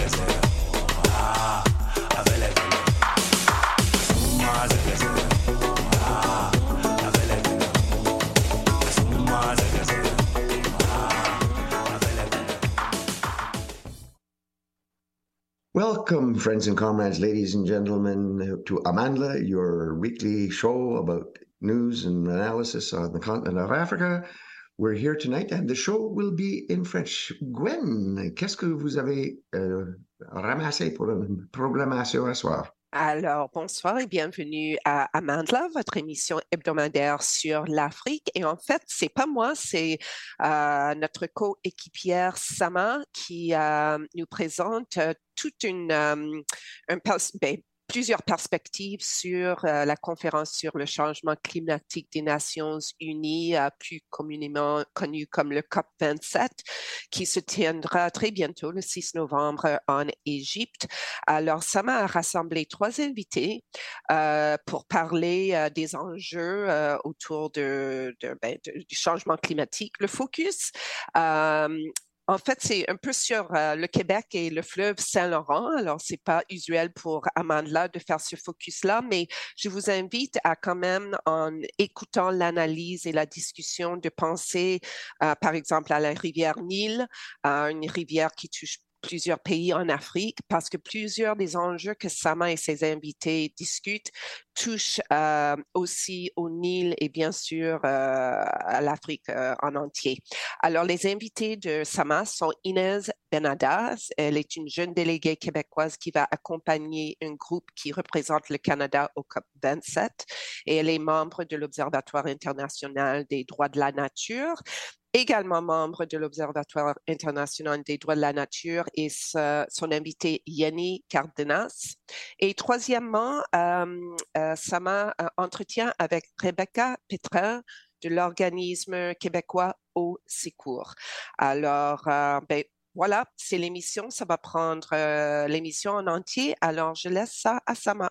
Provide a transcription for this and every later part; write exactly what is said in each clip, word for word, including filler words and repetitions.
Welcome, friends and comrades, ladies and gentlemen, to Amandla, your weekly show about news and analysis on the continent of Africa. We're here tonight and the show will be in French. Gwen, qu'est-ce que vous avez euh, ramassé pour une programmation à soir? Alors, bonsoir et bienvenue à Amandla, votre émission hebdomadaire sur l'Afrique. Et en fait, c'est pas moi, c'est euh, notre coéquipière Sama qui euh, nous présente euh, toute une, euh, un, ben, plusieurs perspectives sur euh, la conférence sur le changement climatique des Nations Unies, euh, plus communément connue comme le COP vingt-sept, qui se tiendra très bientôt, le six novembre, en Égypte. Alors, Sama a rassemblé trois invités euh, pour parler euh, des enjeux euh, autour de, de, ben, de, du changement climatique. Le focus euh, En fait, c'est un peu sur euh, le Québec et le fleuve Saint-Laurent. Alors, c'est pas usuel pour Amandla de faire ce focus-là, mais je vous invite à quand même, en écoutant l'analyse et la discussion, de penser, euh, par exemple, à la rivière Nil, à une rivière qui touche plusieurs pays en Afrique, parce que plusieurs des enjeux que Sama et ses invités discutent touchent euh, aussi au Nil et bien sûr euh, à l'Afrique euh, en entier. Alors, les invités de Sama sont Inès Benadas. Elle est une jeune déléguée québécoise qui va accompagner un groupe qui représente le Canada au COP vingt-sept et elle est membre de l'Observatoire international des droits de la nature. Également membre de l'Observatoire international des droits de la nature et ce, son invité Yanni Cardenas. Et troisièmement, euh, euh, Sama euh, entretient avec Rebecca Pétrin de l'organisme québécois Au Secours. Alors, euh, ben, voilà, c'est l'émission. Ça va prendre euh, l'émission en entier. Alors, je laisse ça à Sama.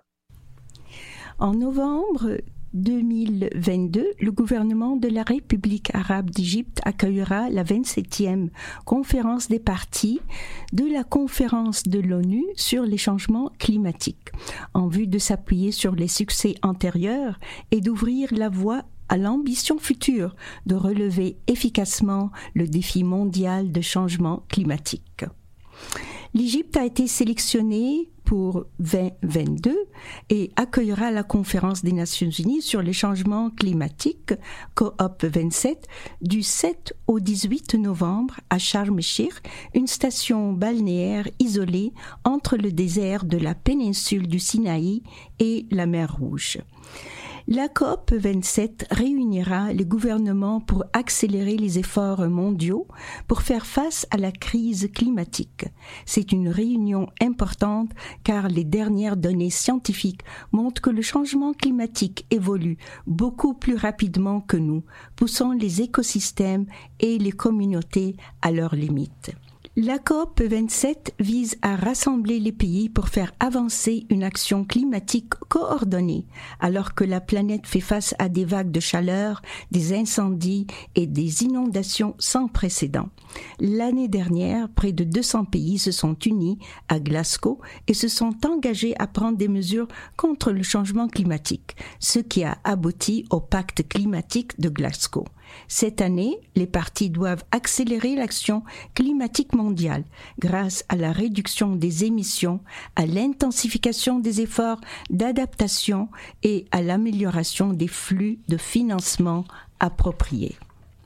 En novembre deux mille vingt-deux, le gouvernement de la République arabe d'Égypte accueillera la vingt-septième conférence des parties de la conférence de l'ONU sur les changements climatiques, en vue de s'appuyer sur les succès antérieurs et d'ouvrir la voie à l'ambition future de relever efficacement le défi mondial de changement climatique. L'Égypte a été sélectionnée pour vingt vingt-deux et accueillera la conférence des Nations Unies sur les changements climatiques, COP vingt-sept, du sept au dix-huit novembre à Sharm el-Sheikh, une station balnéaire isolée entre le désert de la péninsule du Sinaï et la mer Rouge. La COP vingt-sept réunira les gouvernements pour accélérer les efforts mondiaux pour faire face à la crise climatique. C'est une réunion importante car les dernières données scientifiques montrent que le changement climatique évolue beaucoup plus rapidement que nous, poussant les écosystèmes et les communautés à leurs limites. La COP vingt-sept vise à rassembler les pays pour faire avancer une action climatique coordonnée, alors que la planète fait face à des vagues de chaleur, des incendies et des inondations sans précédent. L'année dernière, près de deux cents pays se sont unis à Glasgow et se sont engagés à prendre des mesures contre le changement climatique, ce qui a abouti au pacte climatique de Glasgow. Cette année, les parties doivent accélérer l'action climatique mondiale grâce à la réduction des émissions, à l'intensification des efforts d'adaptation et à l'amélioration des flux de financement appropriés.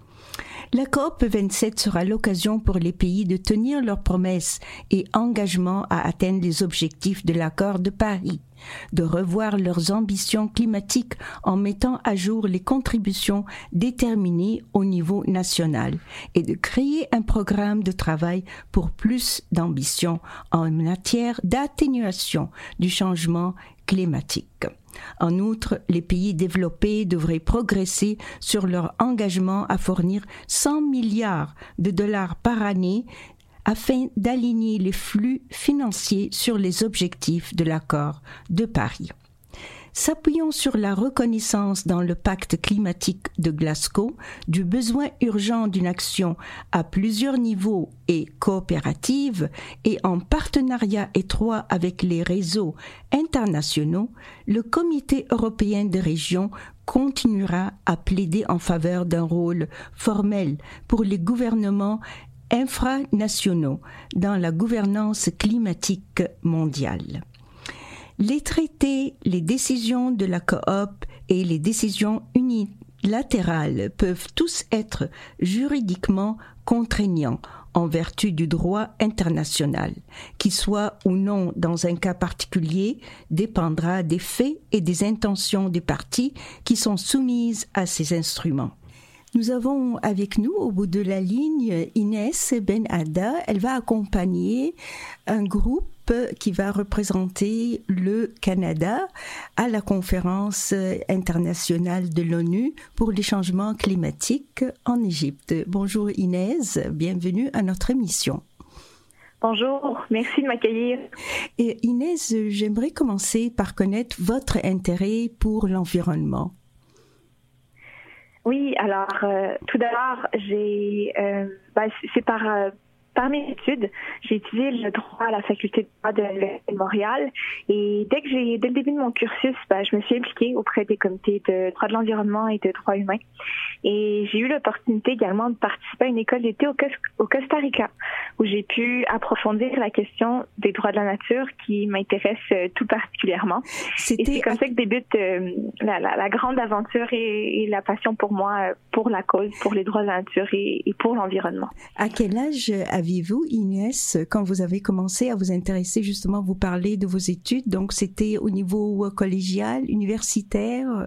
La COP vingt-sept sera l'occasion pour les pays de tenir leurs promesses et engagements à atteindre les objectifs de l'accord de Paris, de revoir leurs ambitions climatiques en mettant à jour les contributions déterminées au niveau national et de créer un programme de travail pour plus d'ambition en matière d'atténuation du changement climatique. En outre, les pays développés devraient progresser sur leur engagement à fournir cent milliards de dollars par année afin d'aligner les flux financiers sur les objectifs de l'accord de Paris. S'appuyant sur la reconnaissance dans le pacte climatique de Glasgow du besoin urgent d'une action à plusieurs niveaux et coopérative et en partenariat étroit avec les réseaux internationaux, le Comité européen des régions continuera à plaider en faveur d'un rôle formel pour les gouvernements infranationaux dans la gouvernance climatique mondiale. Les traités, les décisions de la coop et les décisions unilatérales peuvent tous être juridiquement contraignants en vertu du droit international, qui soit ou non dans un cas particulier dépendra des faits et des intentions des parties qui sont soumises à ces instruments. Nous avons avec nous, au bout de la ligne, Inès Ben-Ada. Elle va accompagner un groupe qui va représenter le Canada à la conférence internationale de l'ONU pour les changements climatiques en Égypte. Bonjour Inès, bienvenue à notre émission. Bonjour, merci de m'accueillir. Et Inès, j'aimerais commencer par connaître votre intérêt pour l'environnement. Oui, alors euh, tout d'abord, j'ai, euh, ben, c'est par, euh, par mes études, j'ai étudié le droit à la faculté de droit de l'Université de Montréal et dès que j'ai, dès le début de mon cursus, ben, je me suis impliquée auprès des comités de droit de l'environnement et de droits humains. Et j'ai eu l'opportunité également de participer à une école d'été au, au Costa Rica, où j'ai pu approfondir la question des droits de la nature qui m'intéresse euh, tout particulièrement. C'était... Et c'est comme ça que débute euh, la, la, la grande aventure et, et la passion pour moi, pour la cause, pour les droits de la nature et, et pour l'environnement. À quel âge aviez-vous, Inès, quand vous avez commencé à vous intéresser, justement, vous parler de vos études? Donc, c'était au niveau collégial, universitaire?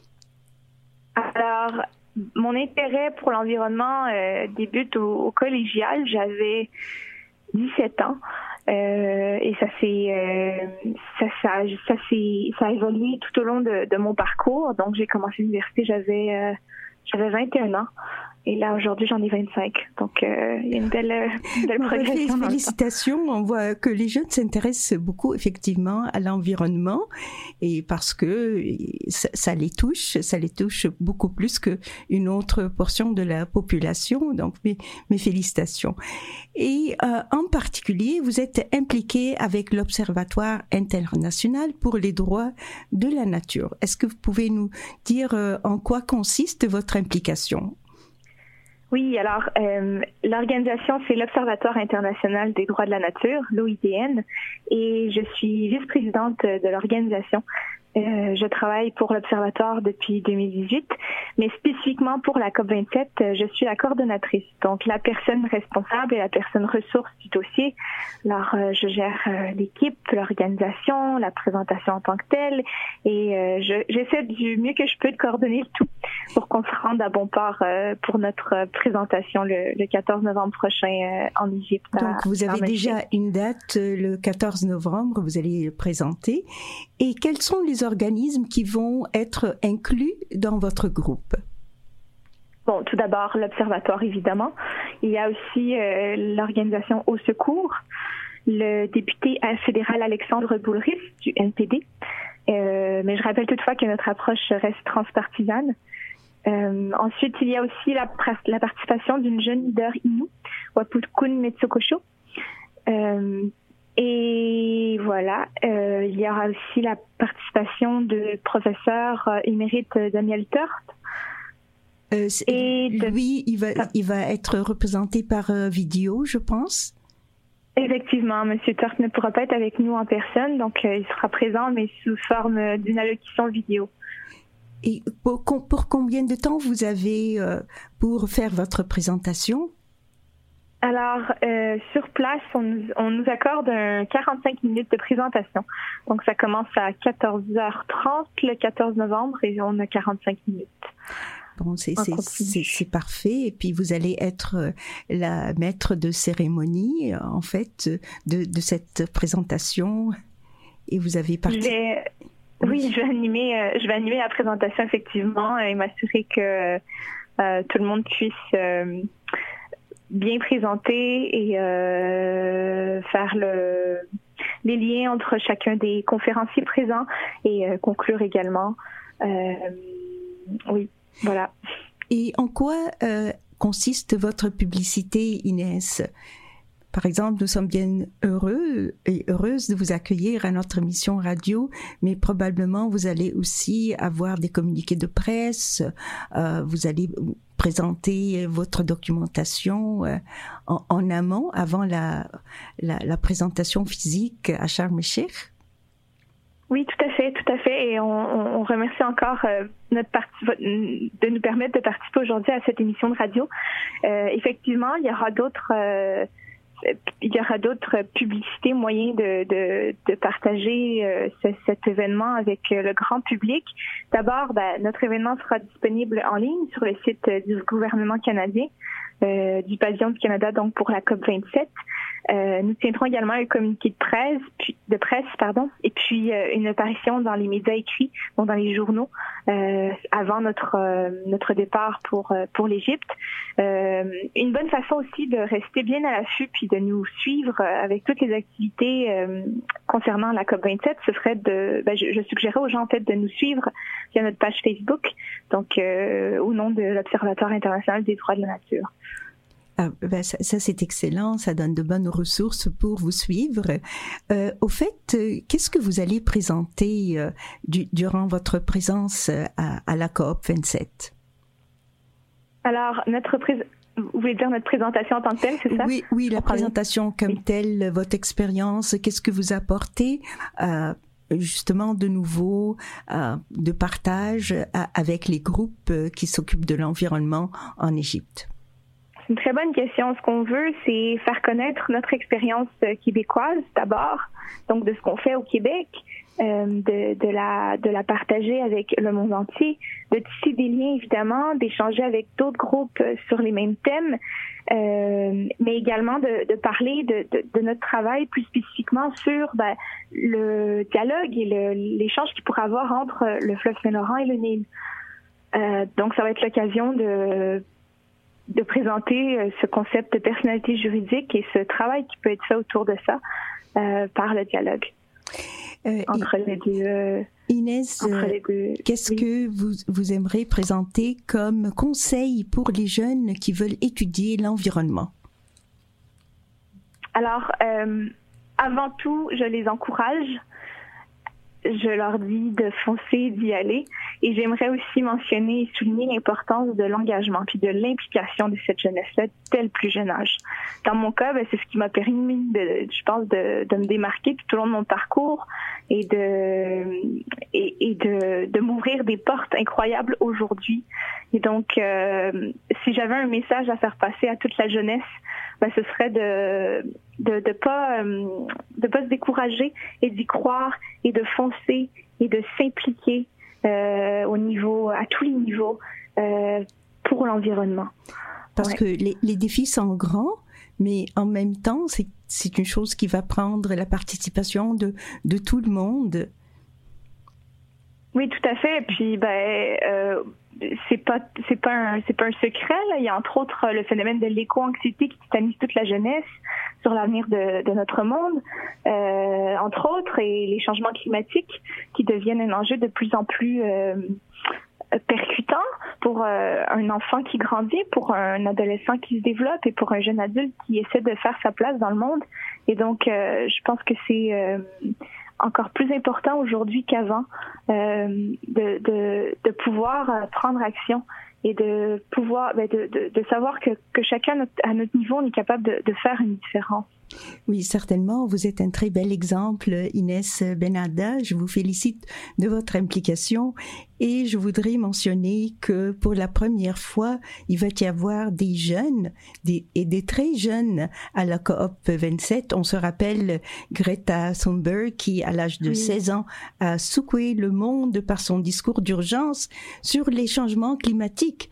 Alors, mon intérêt pour l'environnement euh, débute au, au collégial. J'avais dix-sept ans euh, et ça s'est euh, ça, ça, ça, s'est, ça a évolué tout au long de, de mon parcours. Donc j'ai commencé l'université, j'avais euh, j'avais vingt et un ans. Et là, aujourd'hui, j'en ai vingt-cinq. Donc, euh, il y a une belle, une belle progression. Félicitations. On voit que les jeunes s'intéressent beaucoup, effectivement, à l'environnement. Et parce que ça, ça les touche, ça les touche beaucoup plus qu'une autre portion de la population. Donc, mes, mes félicitations. Et euh, en particulier, vous êtes impliqué avec l'Observatoire international pour les droits de la nature. Est-ce que vous pouvez nous dire euh, en quoi consiste votre implication? Oui, alors euh, l'organisation, c'est l'Observatoire international des droits de la nature, l'O I D N, et je suis vice-présidente de l'organisation. Euh, je travaille pour l'Observatoire depuis deux mille dix-huit, mais spécifiquement pour la C O P vingt-sept, je suis la coordonnatrice, donc la personne responsable et la personne ressource du dossier. Alors, euh, je gère euh, l'équipe, l'organisation, la présentation en tant que telle, et euh, je, j'essaie du mieux que je peux de coordonner le tout pour qu'on se rende à bon port euh, pour notre présentation le, le quatorze novembre prochain euh, en Égypte. Donc, vous avez déjà une date, le quatorze novembre, vous allez présenter. Et quels sont les organismes qui vont être inclus dans votre groupe? Bon, tout d'abord, l'Observatoire, évidemment. Il y a aussi euh, l'organisation Au Secours, le député fédéral Alexandre Boulris du N P D. Euh, mais je rappelle toutefois que notre approche reste transpartisane. Euh, ensuite, il y a aussi la, la participation d'une jeune leader Innu, Waputkun Metsokosho. Euh, Et voilà, euh, il y aura aussi la participation de professeur euh, émérite Daniel Turt. Euh, Et de... Lui, il va, il va être représenté par euh, vidéo, je pense. Effectivement, M. Turt ne pourra pas être avec nous en personne, donc euh, il sera présent, mais sous forme d'une allocution vidéo. Et pour, pour combien de temps vous avez euh, pour faire votre présentation? Alors, euh, sur place, on nous, on nous accorde un quarante-cinq minutes de présentation. Donc, ça commence à quatorze heures trente le quatorze novembre et on a quarante-cinq minutes. Bon, c'est, c'est, c'est, c'est parfait. Et puis, vous allez être la maître de cérémonie, en fait, de, de cette présentation. Et vous avez participé. Oui, je vais animer, euh, je vais animer la présentation, effectivement, et m'assurer que euh, tout le monde puisse... Euh, bien présenter et euh, faire le les liens entre chacun des conférenciers présents et euh, conclure également. Euh, oui, voilà. Et en quoi euh, consiste votre publicité, Inès? Par exemple, nous sommes bien heureux et heureuses de vous accueillir à notre émission radio, mais probablement vous allez aussi avoir des communiqués de presse, euh, vous allez présenter votre documentation euh, en, en amont, avant la, la, la présentation physique à Sharm el-Sheikh. Oui, tout à fait, tout à fait. Et on, on remercie encore euh, notre parti- de nous permettre de participer aujourd'hui à cette émission de radio. Euh, effectivement, il y aura d'autres... Euh, il y aura d'autres publicités, moyens de, de, de partager euh, ce, cet événement avec euh, le grand public. D'abord, ben, notre événement sera disponible en ligne sur le site euh, du gouvernement canadien, euh, du pavillon du Canada, donc pour la C O P vingt-sept. Euh, nous tiendrons également un communiqué de presse, puis, de presse, pardon, et puis euh, une apparition dans les médias écrits, donc dans les journaux, euh, avant notre euh, notre départ pour euh, pour l'Égypte. Euh, une bonne façon aussi de rester bien à l'affût puis de nous suivre euh, avec toutes les activités euh, concernant la C O P vingt-sept, ce serait de, ben, je, je suggérerais aux gens en fait de nous suivre via notre page Facebook, donc euh, au nom de l'Observatoire international des droits de la nature. Ah, ben ça, ça c'est excellent, ça donne de bonnes ressources pour vous suivre. Euh, au fait, euh, qu'est-ce que vous allez présenter euh, du, durant votre présence à, à la C O P vingt-sept? Alors, notre pré- vous voulez dire notre présentation en tant que telle, c'est ça? Oui, oui, la présentation comme oui. telle, votre expérience, qu'est-ce que vous apportez euh, justement de nouveau, euh, de partage euh, avec les groupes euh, qui s'occupent de l'environnement en Égypte? C'est une très bonne question. Ce qu'on veut, c'est faire connaître notre expérience québécoise d'abord, donc de ce qu'on fait au Québec, euh, de, de, la, de la partager avec le monde entier, de tisser des liens évidemment, d'échanger avec d'autres groupes sur les mêmes thèmes, euh, mais également de, de parler de, de, de notre travail plus spécifiquement sur ben, le dialogue et le, l'échange qu'il pourrait avoir entre le fleuve Saint-Laurent et le Nil. Euh, donc ça va être l'occasion de de présenter euh, ce concept de personnalité juridique et ce travail qui peut être fait autour de ça euh, par le dialogue euh, entre les deux. Euh, Inès, entre les deux, qu'est-ce oui. que vous, vous aimeriez présenter comme conseil pour les jeunes qui veulent étudier l'environnement? Alors, euh, avant tout, je les encourage. Je leur dis de foncer, d'y aller. Et j'aimerais aussi mentionner et souligner l'importance de l'engagement puis de l'implication de cette jeunesse-là dès le plus jeune âge. Dans mon cas, ben, c'est ce qui m'a permis, de, je pense, de, de me démarquer tout au long de mon parcours et de et, et de, de m'ouvrir des portes incroyables aujourd'hui. Et donc, euh, si j'avais un message à faire passer à toute la jeunesse, ben, ce serait de de de pas euh, de pas se décourager et d'y croire et de foncer et de s'impliquer euh, au niveau à tous les niveaux euh, pour l'environnement. Parce ouais. que les, les défis sont grands, mais en même temps, c'est c'est une chose qui va prendre la participation de de tout le monde. Oui, tout à fait. Puis ben euh, c'est pas c'est pas un c'est pas un secret là. Il y a entre autres le phénomène de l'éco-anxiété qui tétanise toute la jeunesse sur l'avenir de, de notre monde, euh, entre autres, et les changements climatiques qui deviennent un enjeu de plus en plus euh, percutant pour euh, un enfant qui grandit, pour un adolescent qui se développe et pour un jeune adulte qui essaie de faire sa place dans le monde. Et donc, euh, je pense que c'est euh, encore plus important aujourd'hui qu'avant euh, de, de, de pouvoir prendre action et de pouvoir, ben de, de, de savoir que, que chacun à notre niveau, on est capable de, de faire une différence. Oui, certainement. Vous êtes un très bel exemple, Inès Benada. Je vous félicite de votre implication et je voudrais mentionner que pour la première fois, il va y avoir des jeunes des, et des très jeunes à la C O P vingt-sept. On se rappelle Greta Thunberg qui, à l'âge de oui. seize ans, a secoué le monde par son discours d'urgence sur les changements climatiques.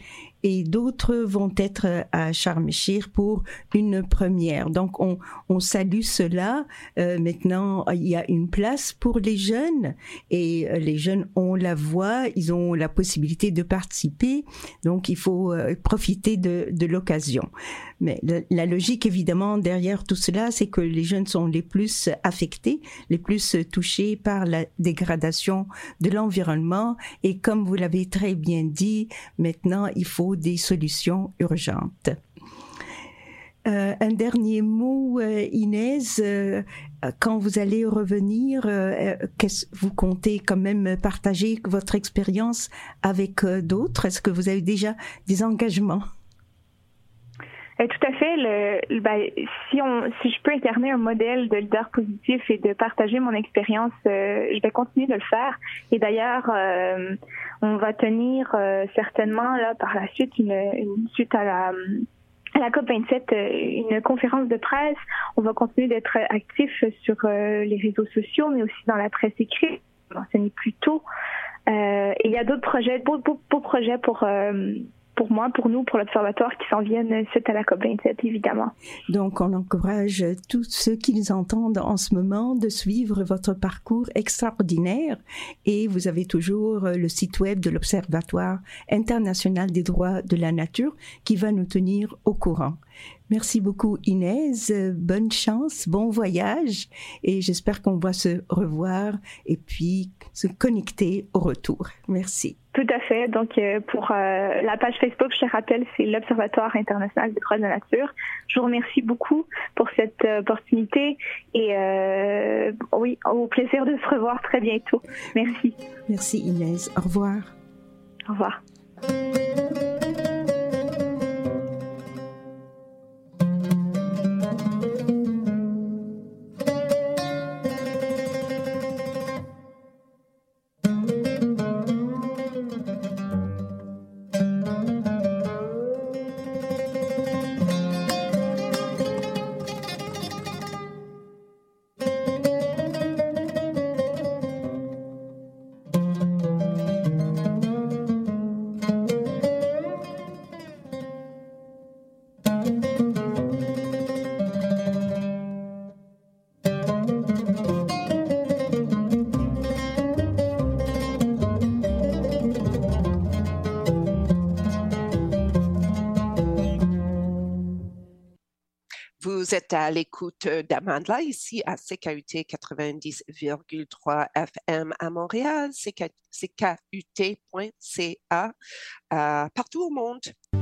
et d'autres vont être à Sharm el-Sheikh pour une première. Donc, on, on salue cela. Euh, maintenant, il y a une place pour les jeunes et euh, les jeunes ont la voix, ils ont la possibilité de participer. Donc, il faut euh, profiter de, de l'occasion. Mais la, la logique, évidemment, derrière tout cela, c'est que les jeunes sont les plus affectés, les plus touchés par la dégradation de l'environnement. Et comme vous l'avez très bien dit, maintenant, il faut des solutions urgentes. Euh, un dernier mot, euh, Inès, euh, quand vous allez revenir, euh, qu'est-ce, vous comptez quand même partager votre expérience avec euh, d'autres? Est-ce que vous avez déjà des engagements? Euh, tout à fait. Le, ben, si, on, si je peux incarner un modèle de leader positif et de partager mon expérience, euh, je vais continuer de le faire. Et d'ailleurs, euh, on va tenir euh, certainement là par la suite, une, une suite à la à la COP vingt-sept, une conférence de presse. On va continuer d'être actif sur euh, les réseaux sociaux, mais aussi dans la presse écrite. Je l'ai mentionné plus tôt. Euh, et il y a d'autres projets, beaux, beaux, beaux projets pour euh, pour moi, pour nous, pour l'Observatoire, qui s'en viennent suite à la COP vingt-sept, évidemment. Donc, on encourage tous ceux qui nous entendent en ce moment de suivre votre parcours extraordinaire. Et vous avez toujours le site web de l'Observatoire international des droits de la nature qui va nous tenir au courant. Merci beaucoup, Inès. Bonne chance, bon voyage. Et j'espère qu'on va se revoir et puis se connecter au retour. Merci. Tout à fait. Donc, euh, pour euh, la page Facebook, je te rappelle, c'est l'Observatoire international des droits de la nature. Je vous remercie beaucoup pour cette euh, opportunité et euh, oui, au plaisir de se revoir très bientôt. Merci. Merci, Inès. Au revoir. Au revoir. Vous êtes à l'écoute d'Amandla ici à C K U T quatre-vingt-dix virgule trois F M à Montréal, C K U T point C A, euh, partout au monde.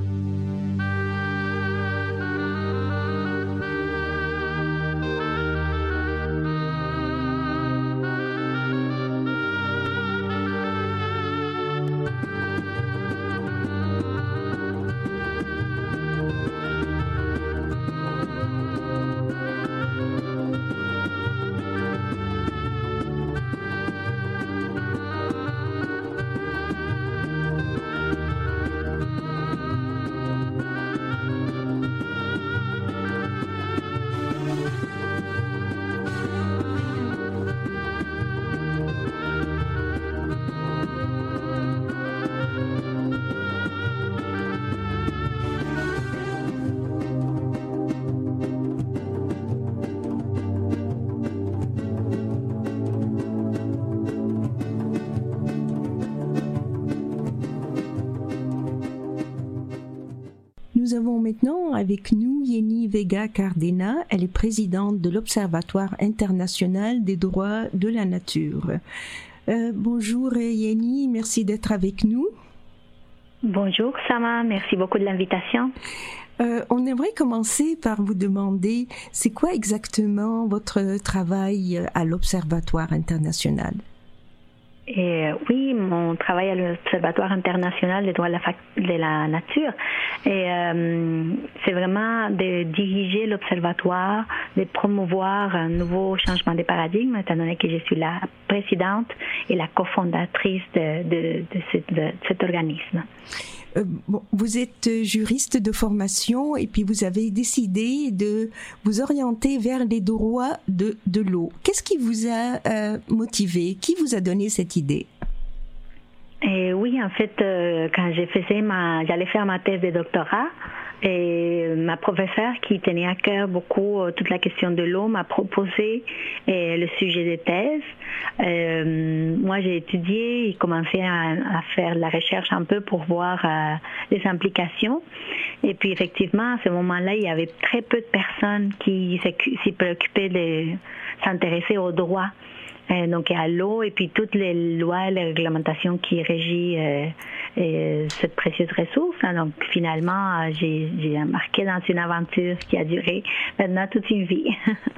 Nous avons maintenant avec nous Yeni Vega Cardena. Elle est présidente de l'Observatoire international des droits de la nature. Euh, bonjour Yeni, merci d'être avec nous. Bonjour Sama, merci beaucoup de l'invitation. Euh, on aimerait commencer par vous demander, c'est quoi exactement votre travail à l'Observatoire international? Et oui, mon travail à l'Observatoire international des droits de la, de la nature, et, euh, c'est vraiment de diriger l'Observatoire, de promouvoir un nouveau changement de paradigme, étant donné que je suis la présidente et la cofondatrice de, de, de, ce, de cet organisme. Euh, bon, vous êtes juriste de formation et puis vous avez décidé de vous orienter vers les droits de, de l'eau. Qu'est-ce qui vous a euh, motivé? Qui vous a donné cette idée? Et oui, oui, en fait, euh, quand j'ai faisais ma, j'allais faire ma thèse de doctorat, et ma professeure qui tenait à cœur beaucoup euh, toute la question de l'eau m'a proposé euh, le sujet de thèse. Euh, moi, j'ai étudié et commencé à, à faire de la recherche un peu pour voir euh, les implications. Et puis, effectivement, à ce moment-là, il y avait très peu de personnes qui s'y préoccupaient de s'intéresser aux droits. Euh, donc à l'eau et puis toutes les lois et les réglementations qui régissent euh, euh, cette précieuse ressource. Hein. Donc finalement, euh, j'ai, j'ai embarqué dans une aventure qui a duré maintenant toute une vie.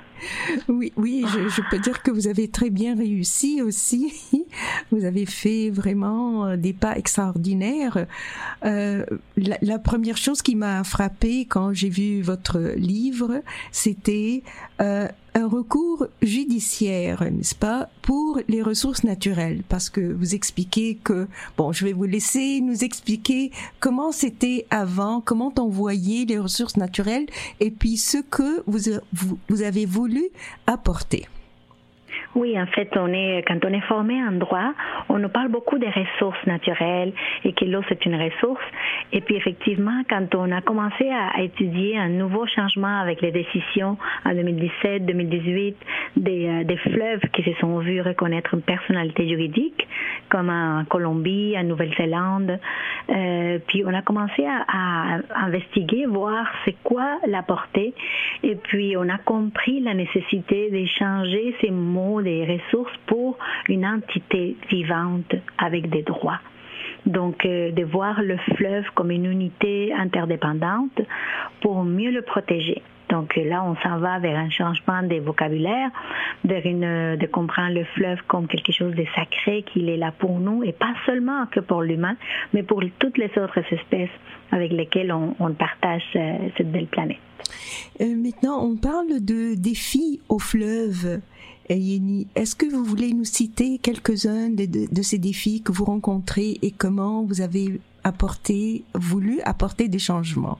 Oui, oui, je, je peux dire que vous avez très bien réussi aussi. Vous avez fait vraiment des pas extraordinaires. Euh, la, la première chose qui m'a frappée quand j'ai vu votre livre, c'était euh, un recours judiciaire, n'est-ce pas, pour les ressources naturelles, parce que vous expliquez que, bon, je vais vous laisser nous expliquer comment c'était avant, comment on voyait les ressources naturelles, et puis ce que vous, vous, vous avez voulu apporter. Oui, en fait, on est, quand on est formé en droit, on nous parle beaucoup des ressources naturelles et que l'eau, c'est une ressource. Et puis, effectivement, quand on a commencé à, à étudier un nouveau changement avec les décisions en deux mille dix-sept, deux mille dix-huit, des, euh, des fleuves qui se sont vus reconnaître une personnalité juridique, comme en Colombie, en Nouvelle-Zélande, euh, puis on a commencé à, à investiguer, voir c'est quoi la portée. Et puis, on a compris la nécessité d'échanger ces mots des ressources pour une entité vivante avec des droits. Donc, euh, de voir le fleuve comme une unité interdépendante pour mieux le protéger. Donc là, on s'en va vers un changement des vocabulaires, vers une, de comprendre le fleuve comme quelque chose de sacré, qu'il est là pour nous, et pas seulement que pour l'humain, mais pour toutes les autres espèces avec lesquelles on, on partage euh, cette belle planète. Euh, maintenant, on parle de défis au fleuve. Yeni, est-ce que vous voulez nous citer quelques-uns de, de, de ces défis que vous rencontrez et comment vous avez apporté, voulu apporter des changements?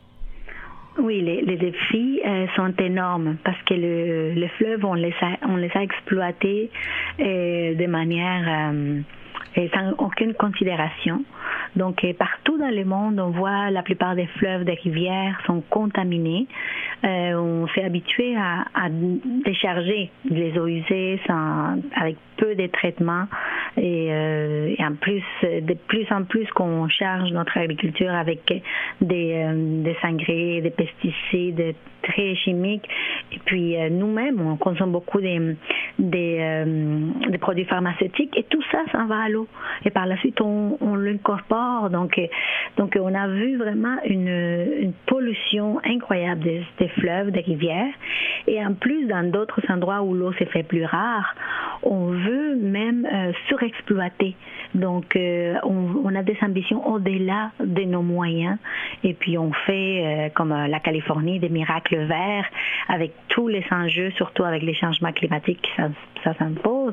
Oui, les, les défis euh, sont énormes parce que le, le fleuve, on les a, on les a exploités euh, de manière euh, sans aucune considération. Donc, partout dans le monde, on voit la plupart des fleuves, des rivières sont contaminés. Euh, on s'est habitué à, à décharger les eaux usées sans, avec peu de traitements. Et, euh, et en plus, de plus en plus qu'on charge notre agriculture avec des, euh, des engrais, des pesticides très chimiques. Et puis, euh, nous-mêmes, on consomme beaucoup des, des, euh, des produits pharmaceutiques et tout ça, ça va à l'eau. Et par la suite, on, on l'incorpore. Donc, donc, on a vu vraiment une, une pollution incroyable des, des fleuves, des rivières. Et en plus, dans d'autres endroits où l'eau s'est fait plus rare, on veut même euh, surexploiter. Donc, euh, on, on a des ambitions au-delà de nos moyens. Et puis, on fait, euh, comme la Californie, des miracles verts avec tous les enjeux, surtout avec les changements climatiques qui ça, ça s'impose.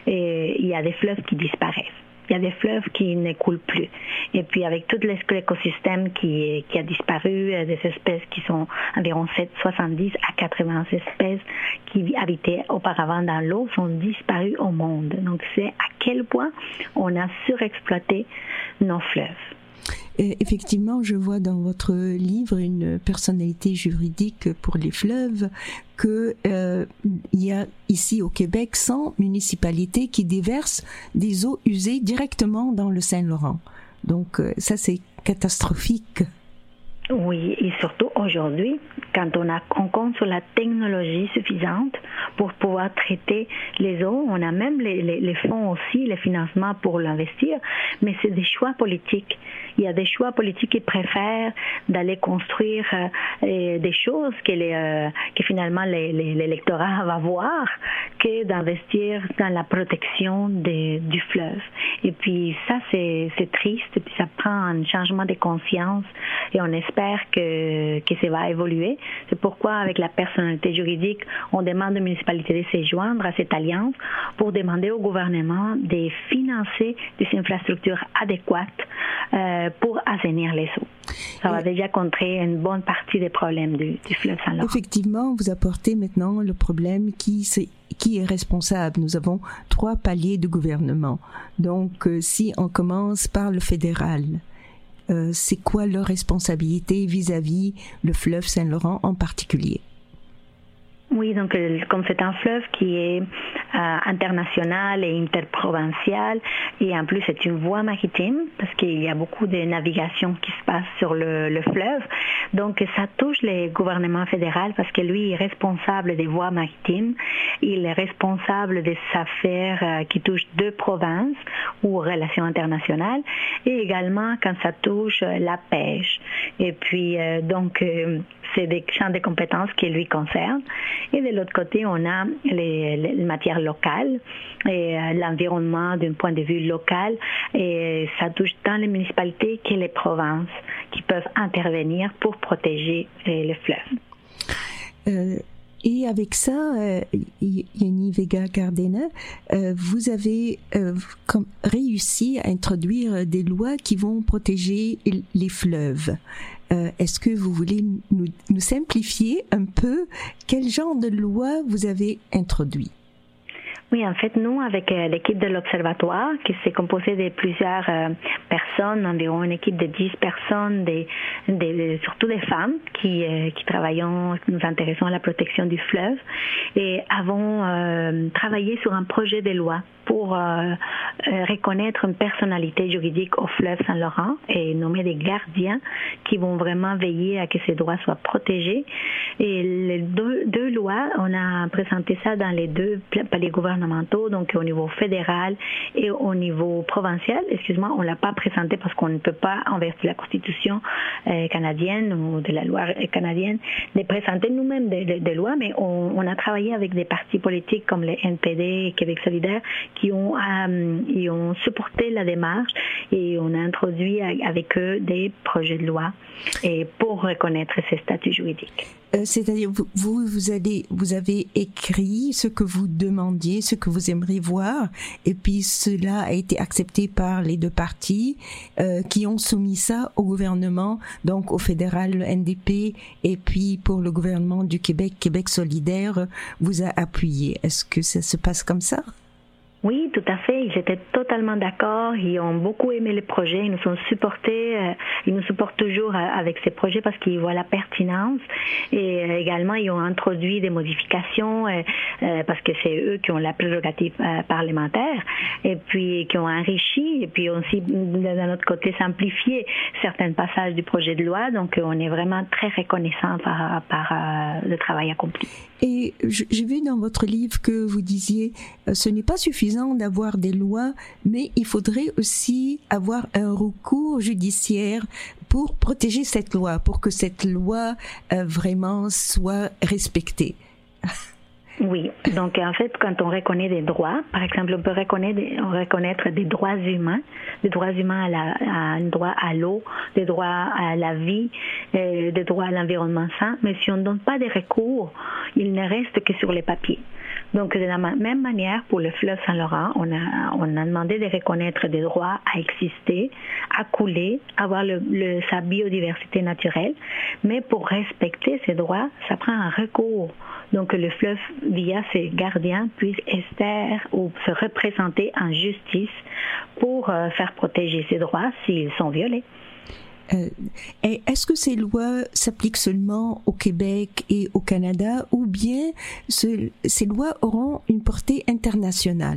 Et il y a des fleuves qui disparaissent. Il y a des fleuves qui ne coulent plus. Et puis, avec tout l'écosystème qui, qui a disparu, des espèces qui sont environ soixante-dix à quatre-vingts espèces qui habitaient auparavant dans l'eau sont disparues au monde. Donc, c'est à quel point on a surexploité nos fleuves. Et effectivement, je vois dans votre livre une personnalité juridique pour les fleuves que euh, il y a ici au Québec cent municipalités qui déversent des eaux usées directement dans le Saint-Laurent. Donc euh, ça, c'est catastrophique. Oui, et surtout aujourd'hui, quand on, a, on compte sur la technologie suffisante pour pouvoir traiter les eaux, on a même les, les, les fonds aussi, les financements pour l'investir, mais c'est des choix politiques. Il y a des choix politiques qui préfèrent d'aller construire euh, des choses que, les, euh, que finalement les, les, l'électorat va voir que d'investir dans la protection des, du fleuve. Et puis ça, c'est, c'est triste, et puis ça prend un changement de conscience et on espère que, que ça va évoluer. C'est pourquoi, avec la personnalité juridique, on demande aux municipalités de se joindre à cette alliance pour demander au gouvernement de financer des infrastructures adéquates euh, pour assainir les eaux. Ça va déjà contrer une bonne partie des problèmes du, du fleuve Saint-Laurent. Effectivement, vous apportez maintenant le problème qui s'est qui est responsable? Nous avons trois paliers de gouvernement. Donc, euh, si on commence par le fédéral, euh, c'est quoi leur responsabilité vis-à-vis le fleuve Saint-Laurent en particulier? Oui, donc comme c'est un fleuve qui est euh, international et interprovincial, et en plus c'est une voie maritime, parce qu'il y a beaucoup de navigation qui se passe sur le, le fleuve, donc ça touche les gouvernements fédéraux, parce que lui est responsable des voies maritimes, il est responsable des affaires euh, qui touchent deux provinces ou relations internationales, et également quand ça touche euh, la pêche. Et puis euh, donc euh, c'est des champs de compétences qui lui concernent. Et de l'autre côté, on a les, les matières locales et euh, l'environnement d'un point de vue local. Et ça touche tant les municipalités que les provinces qui peuvent intervenir pour protéger euh, le fleuve. Euh, et avec ça, euh, Yanni Vega Cardena, euh, vous avez euh, comme réussi à introduire des lois qui vont protéger les fleuves. Euh, est-ce que vous voulez nous, nous simplifier un peu quel genre de loi vous avez introduit? Oui, en fait, nous, avec euh, l'équipe de l'Observatoire, qui s'est composée de plusieurs euh, personnes, environ une équipe de dix personnes, des, des, surtout des femmes qui, euh, qui travaillons, nous intéressons à la protection du fleuve, et avons euh, travaillé sur un projet de loi pour euh, euh, reconnaître une personnalité juridique au fleuve Saint-Laurent et nommer des gardiens qui vont vraiment veiller à que ces droits soient protégés. Et les deux, deux lois, on a présenté ça dans les deux paliers gouvernementaux, donc au niveau fédéral et au niveau provincial. Excuse-moi, on ne l'a pas présenté parce qu'on ne peut pas, en vertu de la Constitution euh, canadienne ou de la loi canadienne, de présenter nous-mêmes des, des, des lois, mais on, on a travaillé avec des partis politiques comme le N P D et Québec solidaire qui ont, euh, ils ont supporté la démarche et on a introduit avec eux des projets de loi et pour reconnaître ces statuts juridiques. Euh, c'est-à-dire, vous, vous, vous, avez, vous avez écrit ce que vous demandiez, ce que vous aimeriez voir, et puis cela a été accepté par les deux partis euh, qui ont soumis ça au gouvernement, donc au fédéral, le N D P, et puis pour le gouvernement du Québec, Québec solidaire, vous a appuyé. Est-ce que ça se passe comme ça? Oui, tout à fait. Ils étaient totalement d'accord. Ils ont beaucoup aimé le projet. Ils nous ont supportés. Ils nous supportent toujours avec ces projets parce qu'ils voient la pertinence. Et également, ils ont introduit des modifications parce que c'est eux qui ont la prérogative parlementaire et puis qui ont enrichi et puis aussi, d'un autre côté, simplifié certains passages du projet de loi. Donc, on est vraiment très reconnaissant par, par le travail accompli. Et j'ai vu dans votre livre que vous disiez euh, ce n'est pas suffisant d'avoir des lois, mais il faudrait aussi avoir un recours judiciaire pour protéger cette loi, pour que cette loi euh, vraiment soit respectée. Oui, donc en fait, quand on reconnaît des droits, par exemple, on peut reconnaître des, reconnaître des droits humains, des droits humains à, la, à un droit à l'eau, des droits à la vie, euh, des droits à l'environnement sain, mais si on ne donne pas de recours, il ne reste que sur les papiers. Donc, de la même manière, pour le fleuve Saint-Laurent, on a, on a demandé de reconnaître des droits à exister, à couler, avoir le, le, sa biodiversité naturelle, mais pour respecter ces droits, ça prend un recours. Donc, le fleuve, via ses gardiens, puisse ester ou se représenter en justice pour euh, faire protéger ses droits s'ils sont violés. Euh, et est-ce que ces lois s'appliquent seulement au Québec et au Canada ou bien ce, ces lois auront une portée internationale?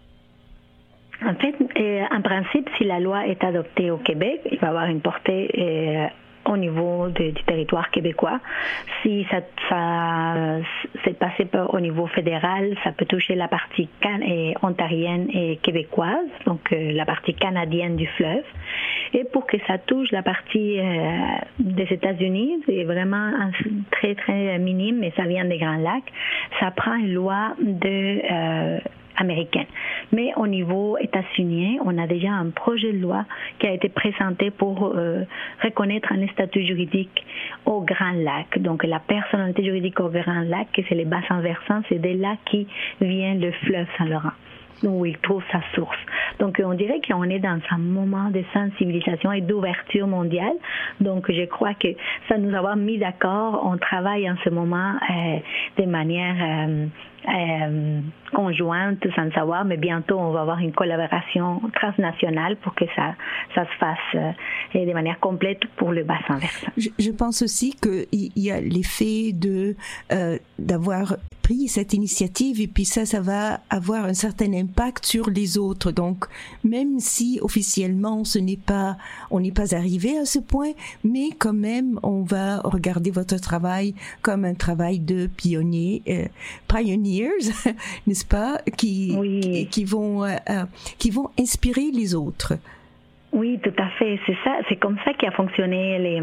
En fait, euh, en principe, si la loi est adoptée au Québec, il va avoir une portée euh, au niveau de, du territoire québécois. Si ça, ça s'est passé par, au niveau fédéral, ça peut toucher la partie can- et ontarienne et québécoise, donc euh, la partie canadienne du fleuve. Et pour que ça touche la partie euh, des États-Unis, c'est vraiment un, très très minime, mais ça vient des Grands Lacs, ça prend une loi de euh, américaine. Mais au niveau états-unien, on a déjà un projet de loi qui a été présenté pour euh, reconnaître un statut juridique au Grand Lac. Donc la personnalité juridique au Grand Lac, c'est les bassins versants, c'est de là qui vient le fleuve Saint-Laurent, où il trouve sa source. Donc on dirait qu'on est dans un moment de sensibilisation et d'ouverture mondiale. Donc je crois que ça nous avoir mis d'accord. On travaille en ce moment euh, de manière euh, euh, conjointe sans savoir, mais bientôt on va avoir une collaboration transnationale pour que ça, ça se fasse euh, de manière complète pour le bassin versant. Je, je pense aussi qu'il y a l'effet de euh, d'avoir pris cette initiative et puis ça, ça va avoir un certain impact sur les autres. Donc, même si officiellement ce n'est pas, on n'est pas arrivé à ce point, mais quand même, on va regarder votre travail comme un travail de pionnier, euh, pioneers, n'est-ce pas, qui, oui. qui, qui vont, euh, qui vont inspirer les autres. Oui, tout à fait. C'est ça, c'est comme ça qu'a fonctionné les,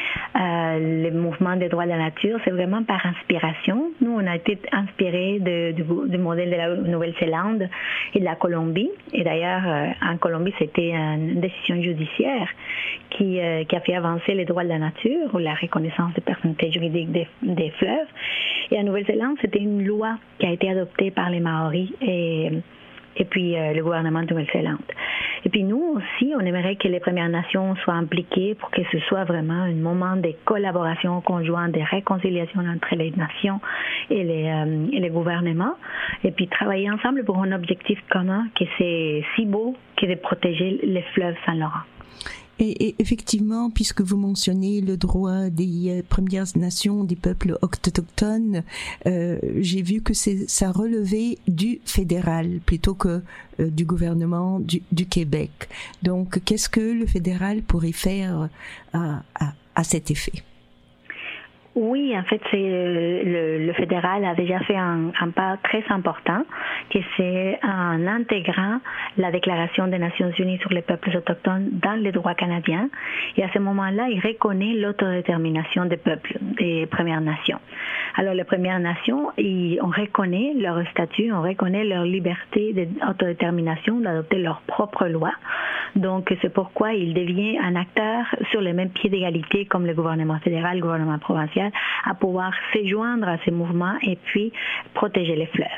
euh, les mouvements des droits de la nature. C'est vraiment par inspiration. Nous, on a été inspirés de, du, du modèle de la Nouvelle-Zélande et de la Colombie. Et d'ailleurs, euh, en Colombie, c'était une décision judiciaire qui, euh, qui a fait avancer les droits de la nature ou la reconnaissance des personnalités juridiques des, des fleuves. Et en Nouvelle-Zélande, c'était une loi qui a été adoptée par les Maoris et et puis euh, le gouvernement de Nouvelle-Zélande. Et puis nous aussi, on aimerait que les Premières Nations soient impliquées pour que ce soit vraiment un moment de collaboration conjointe, de réconciliation entre les nations et les, euh, et les gouvernements, et puis travailler ensemble pour un objectif commun que c'est si beau que de protéger les fleuves Saint-Laurent. Et, et effectivement, puisque vous mentionnez le droit des euh, Premières Nations, des peuples autochtones, euh, j'ai vu que c'est, ça relevait du fédéral plutôt que euh, du gouvernement du, du Québec. Donc, qu'est-ce que le fédéral pourrait faire à, à, à cet effet? Oui, en fait, c'est le, le fédéral a déjà fait un, un pas très important, que c'est en intégrant la Déclaration des Nations Unies sur les peuples autochtones dans les droits canadiens. Et à ce moment-là, il reconnaît l'autodétermination des peuples, des Premières Nations. Alors, les Premières Nations, ils, on reconnaît leur statut, on reconnaît leur liberté d'autodétermination, d'adopter leurs propres lois. Donc, c'est pourquoi il devient un acteur sur le même pied d'égalité comme le gouvernement fédéral, le gouvernement provincial, à pouvoir se joindre à ces mouvements et puis protéger les fleuves.